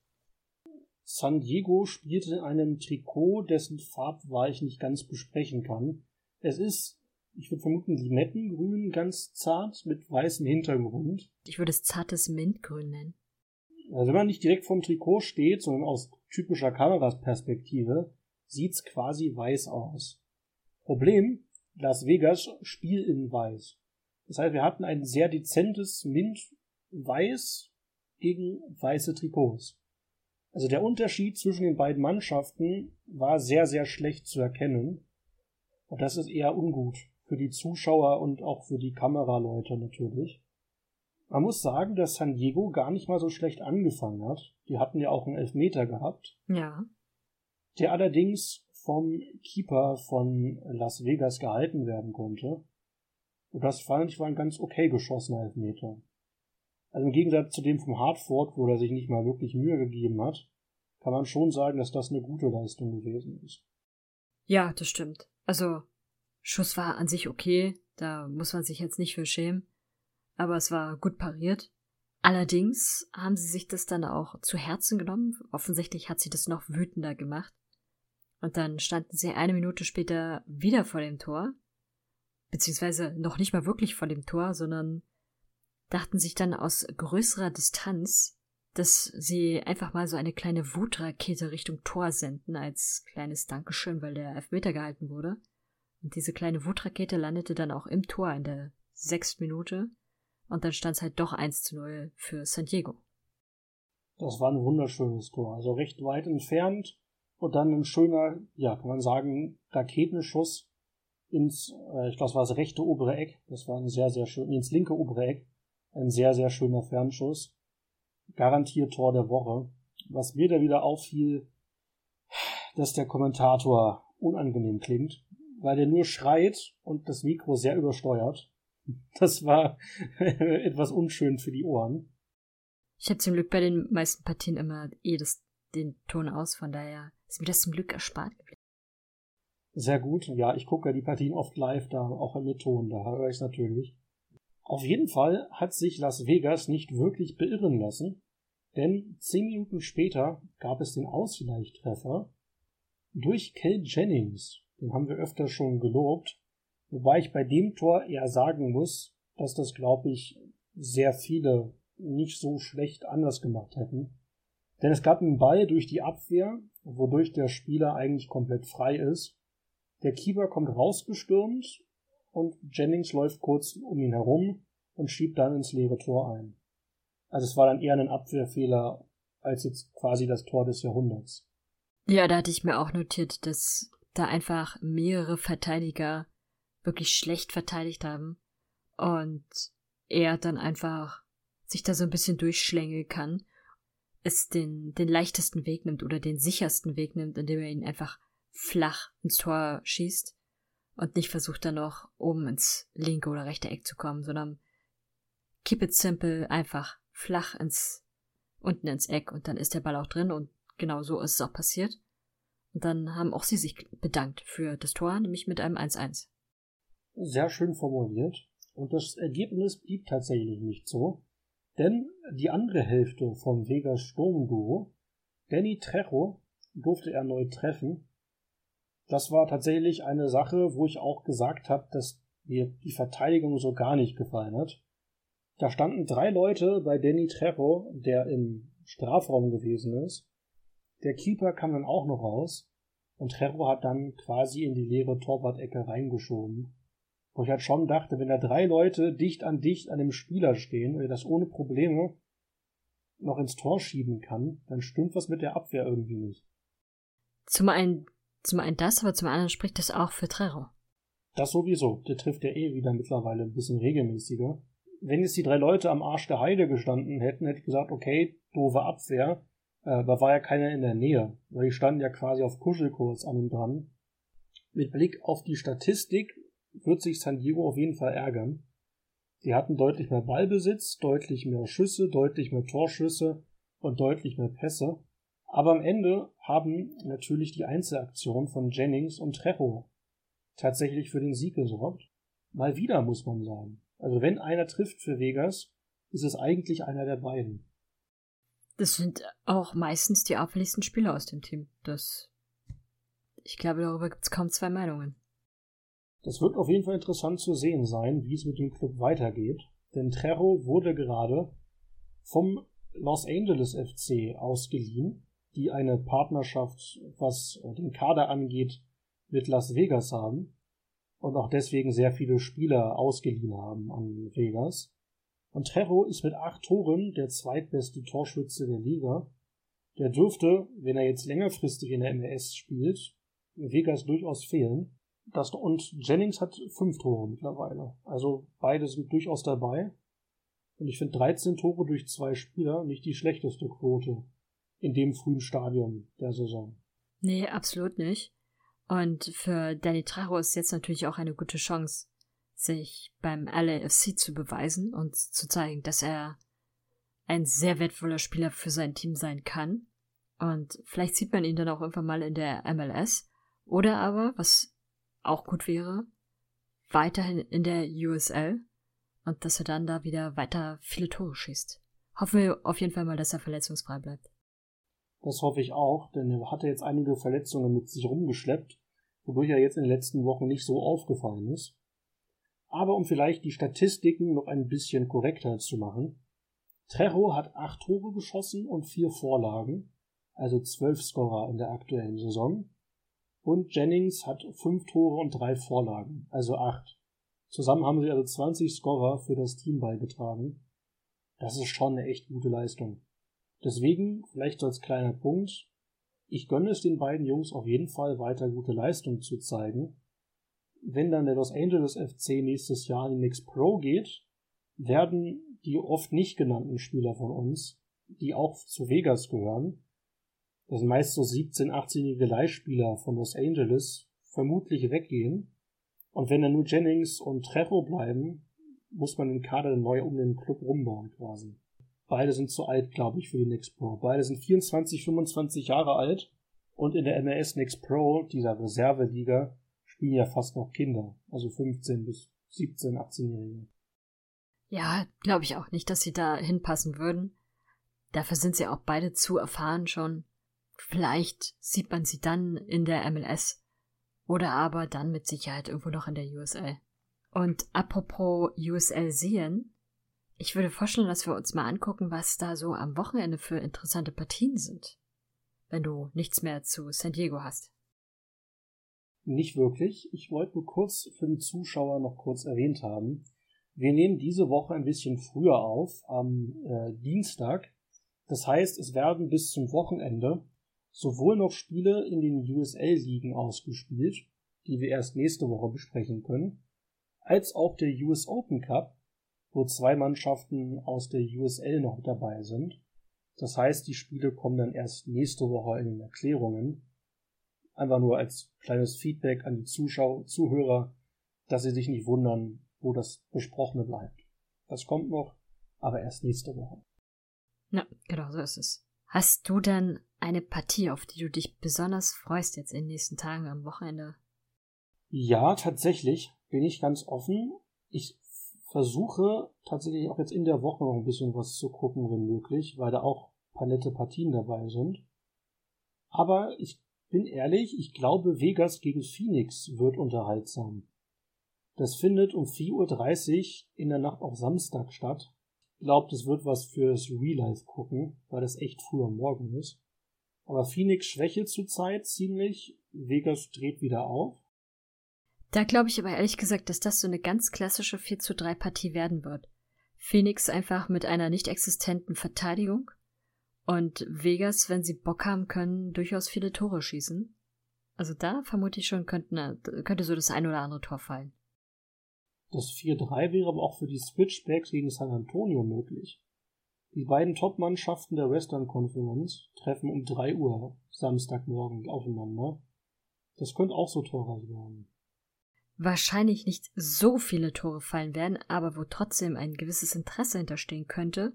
San Diego spielte in einem Trikot, dessen Farbwahl ich nicht ganz besprechen kann. Es ist, ich würde vermuten, Limettengrün, ganz zart, mit weißem Hintergrund. Ich würde es zartes Mintgrün nennen. Also wenn man nicht direkt vom Trikot steht, sondern aus typischer Kamerasperspektive, sieht's quasi weiß aus. Problem, Las Vegas Spiel in weiß. Das heißt, wir hatten ein sehr dezentes Mint-Weiß gegen weiße Trikots. Also der Unterschied zwischen den beiden Mannschaften war sehr, sehr schlecht zu erkennen. Und das ist eher ungut für die Zuschauer und auch für die Kameraleute natürlich. Man muss sagen, dass San Diego gar nicht mal so schlecht angefangen hat. Die hatten ja auch einen Elfmeter gehabt. Ja. Der allerdings vom Keeper von Las Vegas gehalten werden konnte. Und das fand ich war ein ganz okay geschossener Elfmeter. Also im Gegensatz zu dem vom Hartford, wo er sich nicht mal wirklich Mühe gegeben hat, kann man schon sagen, dass das eine gute Leistung gewesen ist. Ja, das stimmt. Also, Schuss war an sich okay, da muss man sich jetzt nicht für schämen, aber es war gut pariert. Allerdings haben sie sich das dann auch zu Herzen genommen. Offensichtlich hat sie das noch wütender gemacht. Und dann standen sie 1 Minute später wieder vor dem Tor, beziehungsweise noch nicht mal wirklich vor dem Tor, sondern dachten sich dann aus größerer Distanz, dass sie einfach mal so eine kleine Wutrakete Richtung Tor senden, als kleines Dankeschön, weil der Elfmeter gehalten wurde. Und diese kleine Wutrakete landete dann auch im Tor in der 6. Minute. Und dann stand es halt doch 1:0 für San Diego. Das war ein wunderschönes Tor, also recht weit entfernt. Und dann ein schöner, ja, kann man sagen, Raketenschuss ins, ich glaube, es war das rechte obere Eck. Das war ein sehr, sehr schön, ins linke obere Eck. Ein sehr, sehr schöner Fernschuss. Garantiert Tor der Woche. Was mir da wieder auffiel, dass der Kommentator unangenehm klingt, weil der nur schreit und das Mikro sehr übersteuert. Das war etwas unschön für die Ohren. Ich habe zum Glück bei den meisten Partien immer den Ton aus, von daher ist mir das zum Glück erspart geblieben. Sehr gut. Ja, ich gucke ja die Partien oft live, da auch mit Ton, da höre ich es natürlich. Auf jeden Fall hat sich Las Vegas nicht wirklich beirren lassen, denn 10 Minuten später gab es den Ausgleichstreffer durch Kel Jennings. Den haben wir öfter schon gelobt, wobei ich bei dem Tor eher sagen muss, dass das, glaube ich, sehr viele nicht so schlecht anders gemacht hätten. Denn es gab einen Ball durch die Abwehr, wodurch der Spieler eigentlich komplett frei ist. Der Keeper kommt rausgestürmt und Jennings läuft kurz um ihn herum und schiebt dann ins leere Tor ein. Also es war dann eher ein Abwehrfehler als jetzt quasi das Tor des Jahrhunderts. Ja, da hatte ich mir auch notiert, dass da einfach mehrere Verteidiger wirklich schlecht verteidigt haben und er dann einfach sich da so ein bisschen durchschlängeln kann, es den leichtesten Weg nimmt oder den sichersten Weg nimmt, indem er ihn einfach flach ins Tor schießt und nicht versucht dann noch oben ins linke oder rechte Eck zu kommen, sondern keep it simple, einfach flach unten ins Eck und dann ist der Ball auch drin und genau so ist es auch passiert. Und dann haben auch sie sich bedankt für das Tor, nämlich mit einem 1:1. Sehr schön formuliert. Und das Ergebnis blieb tatsächlich nicht so, denn die andere Hälfte vom Vegas Sturmduo, Danny Trejo, durfte erneut treffen. Das war tatsächlich eine Sache, wo ich auch gesagt habe, dass mir die Verteidigung so gar nicht gefallen hat. Da standen 3 Leute bei Danny Trejo, der im Strafraum gewesen ist. Der Keeper kam dann auch noch raus. und Trero hat dann quasi in die leere Torwart-Ecke reingeschoben. Wo ich halt schon dachte, wenn da 3 Leute dicht an dem Spieler stehen und er das ohne Probleme noch ins Tor schieben kann, dann stimmt was mit der Abwehr irgendwie nicht. Zum einen das, aber zum anderen spricht das auch für Trero. Das sowieso. Der trifft ja wieder mittlerweile ein bisschen regelmäßiger. Wenn jetzt die 3 Leute am Arsch der Heide gestanden hätten, hätte ich gesagt, okay, doofe Abwehr. Da war ja keiner in der Nähe, weil die standen ja quasi auf Kuschelkurs an ihm dran. Mit Blick auf die Statistik wird sich San Diego auf jeden Fall ärgern. Die hatten deutlich mehr Ballbesitz, deutlich mehr Schüsse, deutlich mehr Torschüsse und deutlich mehr Pässe. Aber am Ende haben natürlich die Einzelaktionen von Jennings und Trero tatsächlich für den Sieg gesorgt. Mal wieder, muss man sagen. Also wenn einer trifft für Vegas, ist es eigentlich einer der beiden. Das sind auch meistens die auffälligsten Spieler aus dem Team. Ich glaube, darüber gibt es kaum 2 Meinungen. Das wird auf jeden Fall interessant zu sehen sein, wie es mit dem Club weitergeht. Denn Trero wurde gerade vom Los Angeles FC ausgeliehen, die eine Partnerschaft, was den Kader angeht, mit Las Vegas haben und auch deswegen sehr viele Spieler ausgeliehen haben an Vegas. Und Trero ist mit 8 Toren der zweitbeste Torschütze der Liga. Der dürfte, wenn er jetzt längerfristig in der MLS spielt, Vegas durchaus fehlen. Und Jennings hat 5 Tore mittlerweile. Also beide sind durchaus dabei. Und ich finde 13 Tore durch 2 Spieler nicht die schlechteste Quote in dem frühen Stadium der Saison. Nee, absolut nicht. Und für Danny Trero ist jetzt natürlich auch eine gute Chance, sich beim LAFC zu beweisen und zu zeigen, dass er ein sehr wertvoller Spieler für sein Team sein kann. Und vielleicht sieht man ihn dann auch irgendwann mal in der MLS. Oder aber, was auch gut wäre, weiterhin in der USL und dass er dann da wieder weiter viele Tore schießt. Hoffen wir auf jeden Fall mal, dass er verletzungsfrei bleibt. Das hoffe ich auch, denn er hatte jetzt einige Verletzungen mit sich rumgeschleppt, wodurch er jetzt in den letzten Wochen nicht so aufgefallen ist. Aber um vielleicht die Statistiken noch ein bisschen korrekter zu machen, Trero hat 8 Tore geschossen und 4 Vorlagen, also 12 Scorer in der aktuellen Saison. Und Jennings hat 5 Tore und 3 Vorlagen, also 8. Zusammen haben sie also 20 Scorer für das Team beigetragen. Das ist schon eine echt gute Leistung. Deswegen, vielleicht so als kleiner Punkt, ich gönne es den beiden Jungs auf jeden Fall weiter gute Leistung zu zeigen. Wenn dann der Los Angeles FC nächstes Jahr in die Next Pro geht, werden die oft nicht genannten Spieler von uns, die auch zu Vegas gehören, das sind meist so 17-, 18-jährige Leihspieler von Los Angeles, vermutlich weggehen. Und wenn dann nur Jennings und Trero bleiben, muss man den Kader neu um den Club rumbauen quasi. Beide sind zu alt, glaube ich, für die Next Pro. Beide sind 24, 25 Jahre alt und in der MLS Next Pro, dieser Reserveliga, spielen ja fast noch Kinder, also 15 bis 17, 18-Jährige. Ja, glaube ich auch nicht, dass sie da hinpassen würden. Dafür sind sie auch beide zu erfahren schon. Vielleicht sieht man sie dann in der MLS oder aber dann mit Sicherheit irgendwo noch in der USL. Und apropos USL sehen, ich würde vorstellen, dass wir uns mal angucken, was da so am Wochenende für interessante Partien sind, wenn du nichts mehr zu San Diego hast. Nicht wirklich. Ich wollte nur kurz für die Zuschauer noch kurz erwähnt haben. Wir nehmen diese Woche ein bisschen früher auf, am Dienstag. Das heißt, es werden bis zum Wochenende sowohl noch Spiele in den USL-Ligen ausgespielt, die wir erst nächste Woche besprechen können, als auch der US Open Cup, wo 2 Mannschaften aus der USL noch dabei sind. Das heißt, die Spiele kommen dann erst nächste Woche in den Erklärungen. Einfach nur als kleines Feedback an die Zuhörer, dass sie sich nicht wundern, wo das Besprochene bleibt. Das kommt noch, aber erst nächste Woche. Ja, genau, so ist es. Hast du denn eine Partie, auf die du dich besonders freust jetzt in den nächsten Tagen am Wochenende? Ja, tatsächlich bin ich ganz offen. Ich versuche tatsächlich auch jetzt in der Woche noch ein bisschen was zu gucken, wenn möglich, weil da auch ein paar nette Partien dabei sind. Aber ich bin ehrlich, ich glaube, Vegas gegen Phoenix wird unterhaltsam. Das findet um 4:30 Uhr in der Nacht auf Samstag statt. Ich glaube, das wird was fürs Real Life gucken, weil das echt früh am Morgen ist. Aber Phoenix schwächelt zurzeit ziemlich. Vegas dreht wieder auf. Da glaube ich aber ehrlich gesagt, dass das so eine ganz klassische 4:3 Partie werden wird. Phoenix einfach mit einer nicht existenten Verteidigung und Vegas, wenn sie Bock haben können, durchaus viele Tore schießen. Also da vermute ich schon, könnte so das ein oder andere Tor fallen. Das 4:3 wäre aber auch für die Switchbacks gegen San Antonio möglich. Die beiden Top-Mannschaften der Western Conference treffen um 3 Uhr Samstagmorgen aufeinander. Das könnte auch so torreich werden. Wahrscheinlich nicht so viele Tore fallen werden, aber wo trotzdem ein gewisses Interesse hinterstehen könnte,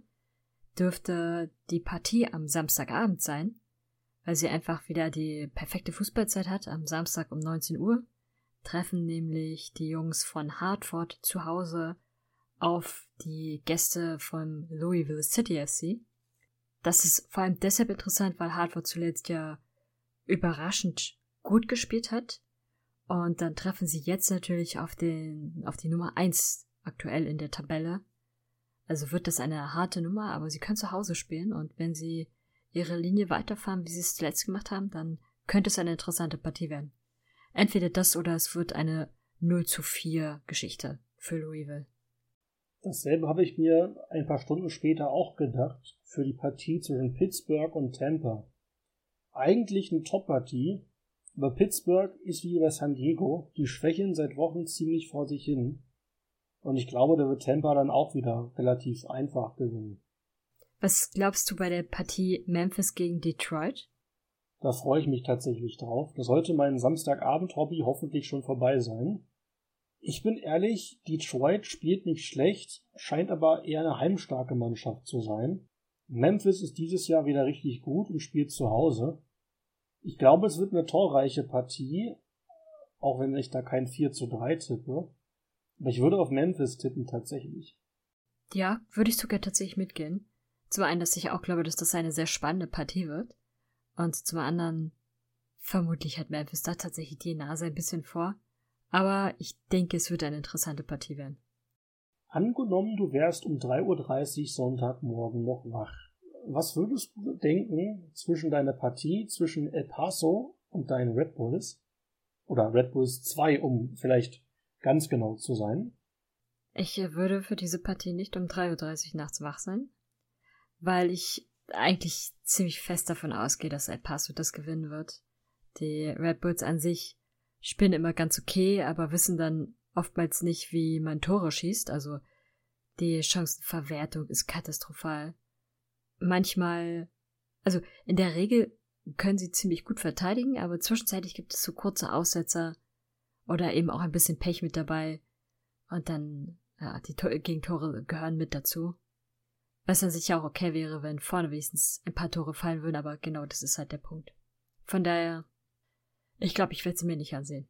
dürfte die Partie am Samstagabend sein, weil sie einfach wieder die perfekte Fußballzeit hat. Am Samstag um 19 Uhr treffen nämlich die Jungs von Hartford zu Hause auf die Gäste von Louisville City FC. Das ist vor allem deshalb interessant, weil Hartford zuletzt ja überraschend gut gespielt hat. Und dann treffen sie jetzt natürlich auf die Nummer 1 aktuell in der Tabelle. Also wird das eine harte Nummer, aber sie können zu Hause spielen. Und wenn sie ihre Linie weiterfahren, wie sie es zuletzt gemacht haben, dann könnte es eine interessante Partie werden. Entweder das oder es wird eine 0:4 Geschichte für Louisville. Dasselbe habe ich mir ein paar Stunden später auch gedacht für die Partie zwischen Pittsburgh und Tampa. Eigentlich eine Top-Partie, aber Pittsburgh ist wie bei San Diego, die schwächeln seit Wochen ziemlich vor sich hin. Und ich glaube, da wird Tampa dann auch wieder relativ einfach gewinnen. Was glaubst du bei der Partie Memphis gegen Detroit? Da freue ich mich tatsächlich drauf. Da sollte mein Samstagabend-Hobby hoffentlich schon vorbei sein. Ich bin ehrlich, Detroit spielt nicht schlecht, scheint aber eher eine heimstarke Mannschaft zu sein. Memphis ist dieses Jahr wieder richtig gut und spielt zu Hause. Ich glaube, es wird eine torreiche Partie, auch wenn ich da kein 4:3 tippe. Aber ich würde auf Memphis tippen tatsächlich. Ja, würde ich sogar tatsächlich mitgehen. Zum einen, dass ich auch glaube, dass das eine sehr spannende Partie wird. Und zum anderen, vermutlich hat Memphis da tatsächlich die Nase ein bisschen vor. Aber ich denke, es wird eine interessante Partie werden. Angenommen, du wärst um 3:30 Uhr Sonntagmorgen noch wach. Was würdest du denken zwischen deiner Partie zwischen El Paso und deinen Red Bulls? Oder Red Bulls 2, um vielleicht ganz genau zu sein. Ich würde für diese Partie nicht um 3:30 Uhr nachts wach sein, weil ich eigentlich ziemlich fest davon ausgehe, dass El Paso das gewinnen wird. Die Red Bulls an sich spielen immer ganz okay, aber wissen dann oftmals nicht, wie man Tore schießt. Also die Chancenverwertung ist katastrophal. Manchmal, also in der Regel können sie ziemlich gut verteidigen, aber zwischenzeitlich gibt es so kurze Aussetzer oder eben auch ein bisschen Pech mit dabei. Und dann, ja, die Gegentore gehören mit dazu. Was dann sicher auch okay wäre, wenn vorne wenigstens ein paar Tore fallen würden, aber genau das ist halt der Punkt. Von daher, ich glaube, ich werde sie mir nicht ansehen.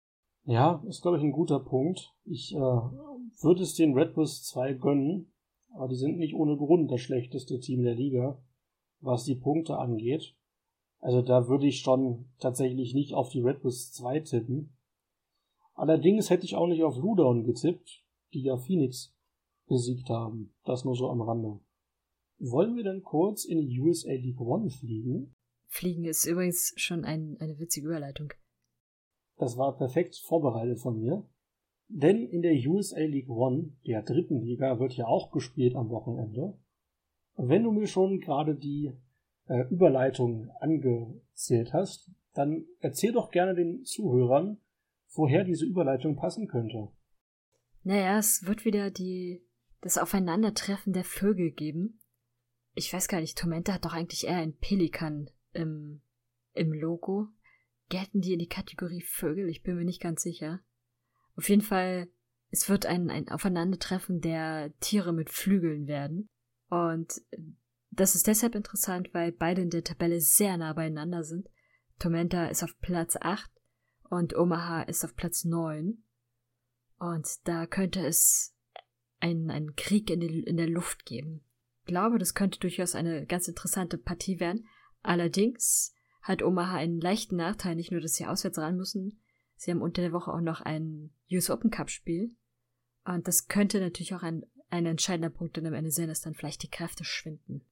Ja, ist, glaube ich, ein guter Punkt. Ich würde es den Red Bulls 2 gönnen, aber die sind nicht ohne Grund das schlechteste Team der Liga, was die Punkte angeht. Also da würde ich schon tatsächlich nicht auf die Red Bulls 2 tippen. Allerdings hätte ich auch nicht auf Loudoun getippt, die ja Phoenix besiegt haben. Das nur so am Rande. Wollen wir dann kurz in die USA League One fliegen? Fliegen ist übrigens schon eine witzige Überleitung. Das war perfekt vorbereitet von mir. Denn in der USA League One, der dritten Liga, wird ja auch gespielt am Wochenende. Und wenn du mir schon gerade die Überleitung angezählt hast, dann erzähl doch gerne den Zuhörern, woher diese Überleitung passen könnte. Naja, es wird wieder das Aufeinandertreffen der Vögel geben. Ich weiß gar nicht, Tormenta hat doch eigentlich eher einen Pelikan im Logo. Gelten die in die Kategorie Vögel? Ich bin mir nicht ganz sicher. Auf jeden Fall, es wird ein Aufeinandertreffen der Tiere mit Flügeln werden. Und das ist deshalb interessant, weil beide in der Tabelle sehr nah beieinander sind. Tormenta ist auf Platz 8 und Omaha ist auf Platz 9. Und da könnte es einen Krieg in der Luft geben. Ich glaube, das könnte durchaus eine ganz interessante Partie werden. Allerdings hat Omaha einen leichten Nachteil, nicht nur, dass sie auswärts ran müssen, sie haben unter der Woche auch noch ein US Open Cup Spiel. Und das könnte natürlich auch ein entscheidender Punkt dann am Ende sein, dass dann vielleicht die Kräfte schwinden.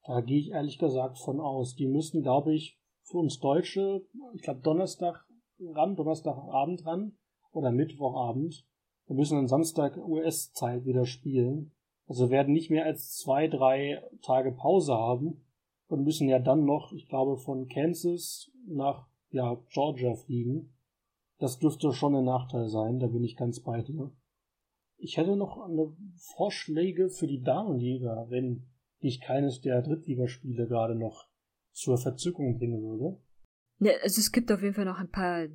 Da gehe ich ehrlich gesagt von aus. Die müssen, glaube ich, für uns Deutsche, ich glaube Donnerstagabend ran oder Mittwochabend. Wir müssen dann Samstag US-Zeit wieder spielen. Also werden nicht mehr als 2-3 Tage Pause haben und müssen ja dann noch, ich glaube, von Kansas nach Georgia fliegen. Das dürfte schon ein Nachteil sein, da bin ich ganz bei dir. Ich hätte noch Vorschläge für die Damenliga, wenn ich keines der Drittligaspiele gerade noch zur Verzückung bringen würde. Ja, also es gibt auf jeden Fall noch ein paar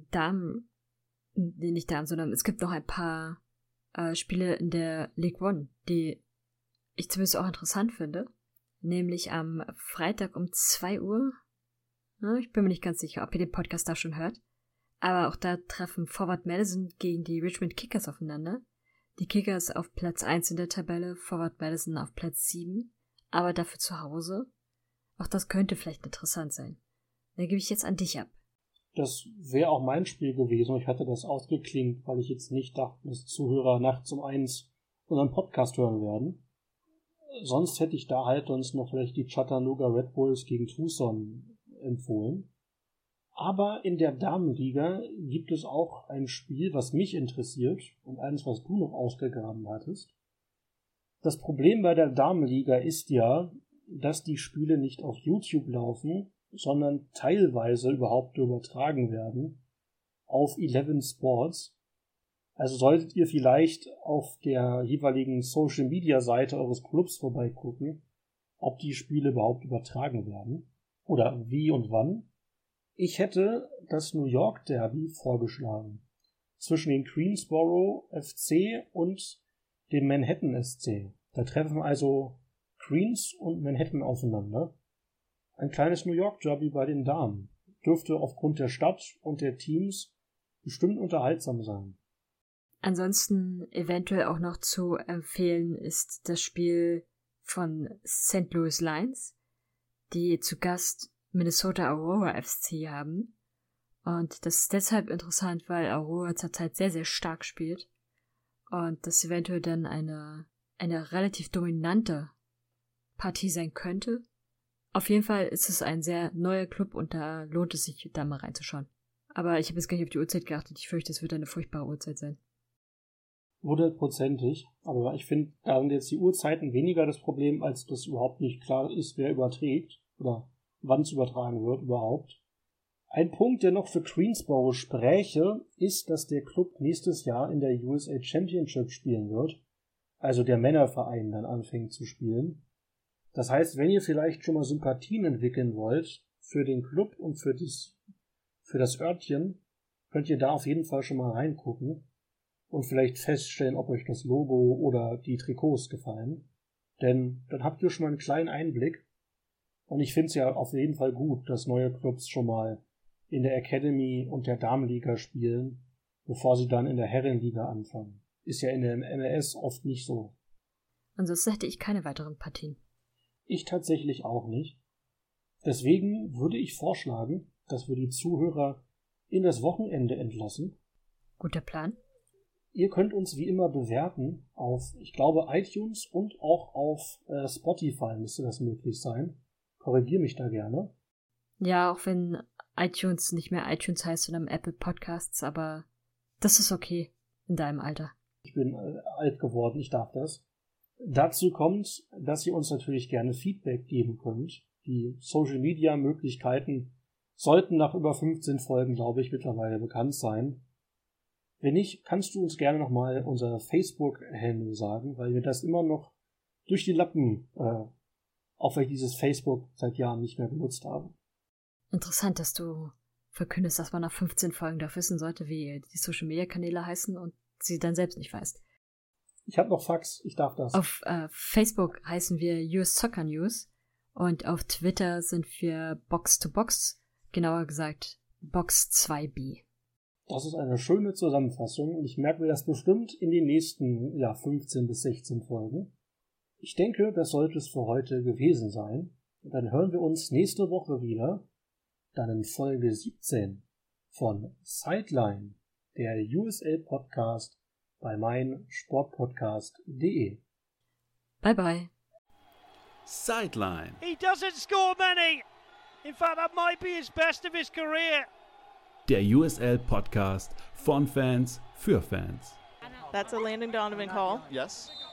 nicht Damen, sondern es gibt noch ein paar Spiele in der League One, die ich zumindest auch interessant finde. Nämlich am Freitag um 2 Uhr. Ja, ich bin mir nicht ganz sicher, ob ihr den Podcast da schon hört. Aber auch da treffen Forward Madison gegen die Richmond Kickers aufeinander. Die Kickers auf Platz 1 in der Tabelle, Forward Madison auf Platz 7. Aber dafür zu Hause. Auch das könnte vielleicht interessant sein. Dann gebe ich jetzt an dich ab. Das wäre auch mein Spiel gewesen. Ich hatte das ausgeklinkt, weil ich jetzt nicht dachte, dass Zuhörer nachts um 1 unseren Podcast hören werden. Sonst hätte ich da halt uns noch vielleicht die Chattanooga Red Bulls gegen Tucson empfohlen. Aber in der Damenliga gibt es auch ein Spiel, was mich interessiert und eines, was du noch ausgegraben hattest. Das Problem bei der Damenliga ist ja, dass die Spiele nicht auf YouTube laufen, sondern teilweise überhaupt übertragen werden auf 11 Sports. Also solltet ihr vielleicht auf der jeweiligen Social-Media-Seite eures Clubs vorbeigucken, ob die Spiele überhaupt übertragen werden oder wie und wann. Ich hätte das New York Derby vorgeschlagen zwischen den Greensboro FC und dem Manhattan SC. Da treffen also Queens und Manhattan aufeinander. Ein kleines New York Derby bei den Damen. Dürfte aufgrund der Stadt und der Teams bestimmt unterhaltsam sein. Ansonsten eventuell auch noch zu empfehlen ist das Spiel von St. Louis Lions, die zu Gast Minnesota Aurora FC haben. Und das ist deshalb interessant, weil Aurora zurzeit sehr, sehr stark spielt. Und das eventuell dann eine relativ dominante Partie sein könnte. Auf jeden Fall ist es ein sehr neuer Club und da lohnt es sich, da mal reinzuschauen. Aber ich habe jetzt gar nicht auf die Uhrzeit geachtet. Ich fürchte, es wird eine furchtbare Uhrzeit sein. 100%. Aber ich finde, da sind jetzt die Uhrzeiten weniger das Problem, als dass überhaupt nicht klar ist, wer überträgt oder wann es übertragen wird überhaupt. Ein Punkt, der noch für Greensboro spräche, ist, dass der Club nächstes Jahr in der USA Championship spielen wird. Also der Männerverein dann anfängt zu spielen. Das heißt, wenn ihr vielleicht schon mal Sympathien entwickeln wollt für den Club und für das Örtchen, könnt ihr da auf jeden Fall schon mal reingucken und vielleicht feststellen, ob euch das Logo oder die Trikots gefallen. Denn dann habt ihr schon mal einen kleinen Einblick. Und ich finde es ja auf jeden Fall gut, dass neue Clubs schon mal in der Academy und der Damenliga spielen, bevor sie dann in der Herrenliga anfangen. Ist ja in der MLS oft nicht so. Ansonsten hätte ich keine weiteren Partien. Ich tatsächlich auch nicht. Deswegen würde ich vorschlagen, dass wir die Zuhörer in das Wochenende entlassen. Guter Plan. Ihr könnt uns wie immer bewerten auf, ich glaube, iTunes und auch auf Spotify müsste das möglich sein. Korrigiere mich da gerne. Ja, auch wenn iTunes nicht mehr iTunes heißt, sondern Apple Podcasts, aber das ist okay in deinem Alter. Ich bin alt geworden, ich darf das. Dazu kommt, dass ihr uns natürlich gerne Feedback geben könnt. Die Social-Media-Möglichkeiten sollten nach über 15 Folgen, glaube ich, mittlerweile bekannt sein. Wenn nicht, kannst du uns gerne nochmal unser Facebook-Handle sagen, weil wir das immer noch durch die Lappen, auch weil ich dieses Facebook seit Jahren nicht mehr benutzt habe. Interessant, dass du verkündest, dass man nach 15 Folgen doch wissen sollte, wie die Social-Media-Kanäle heißen und sie dann selbst nicht weißt. Ich habe noch Fax, ich darf das. Auf Facebook heißen wir US Soccer News und auf Twitter sind wir Box2Box, genauer gesagt Box 2B. Das ist eine schöne Zusammenfassung und ich merke mir das bestimmt in den nächsten 15 bis 16 Folgen. Ich denke, das sollte es für heute gewesen sein. Und dann hören wir uns nächste Woche wieder, dann in Folge 17 von Sideline, der USL-Podcast bei meinsportpodcast.de. Bye bye. Sideline. He doesn't score many. In fact, that might be his best of his career. Der USL Podcast von Fans für Fans. That's a Landon Donovan call. Yes.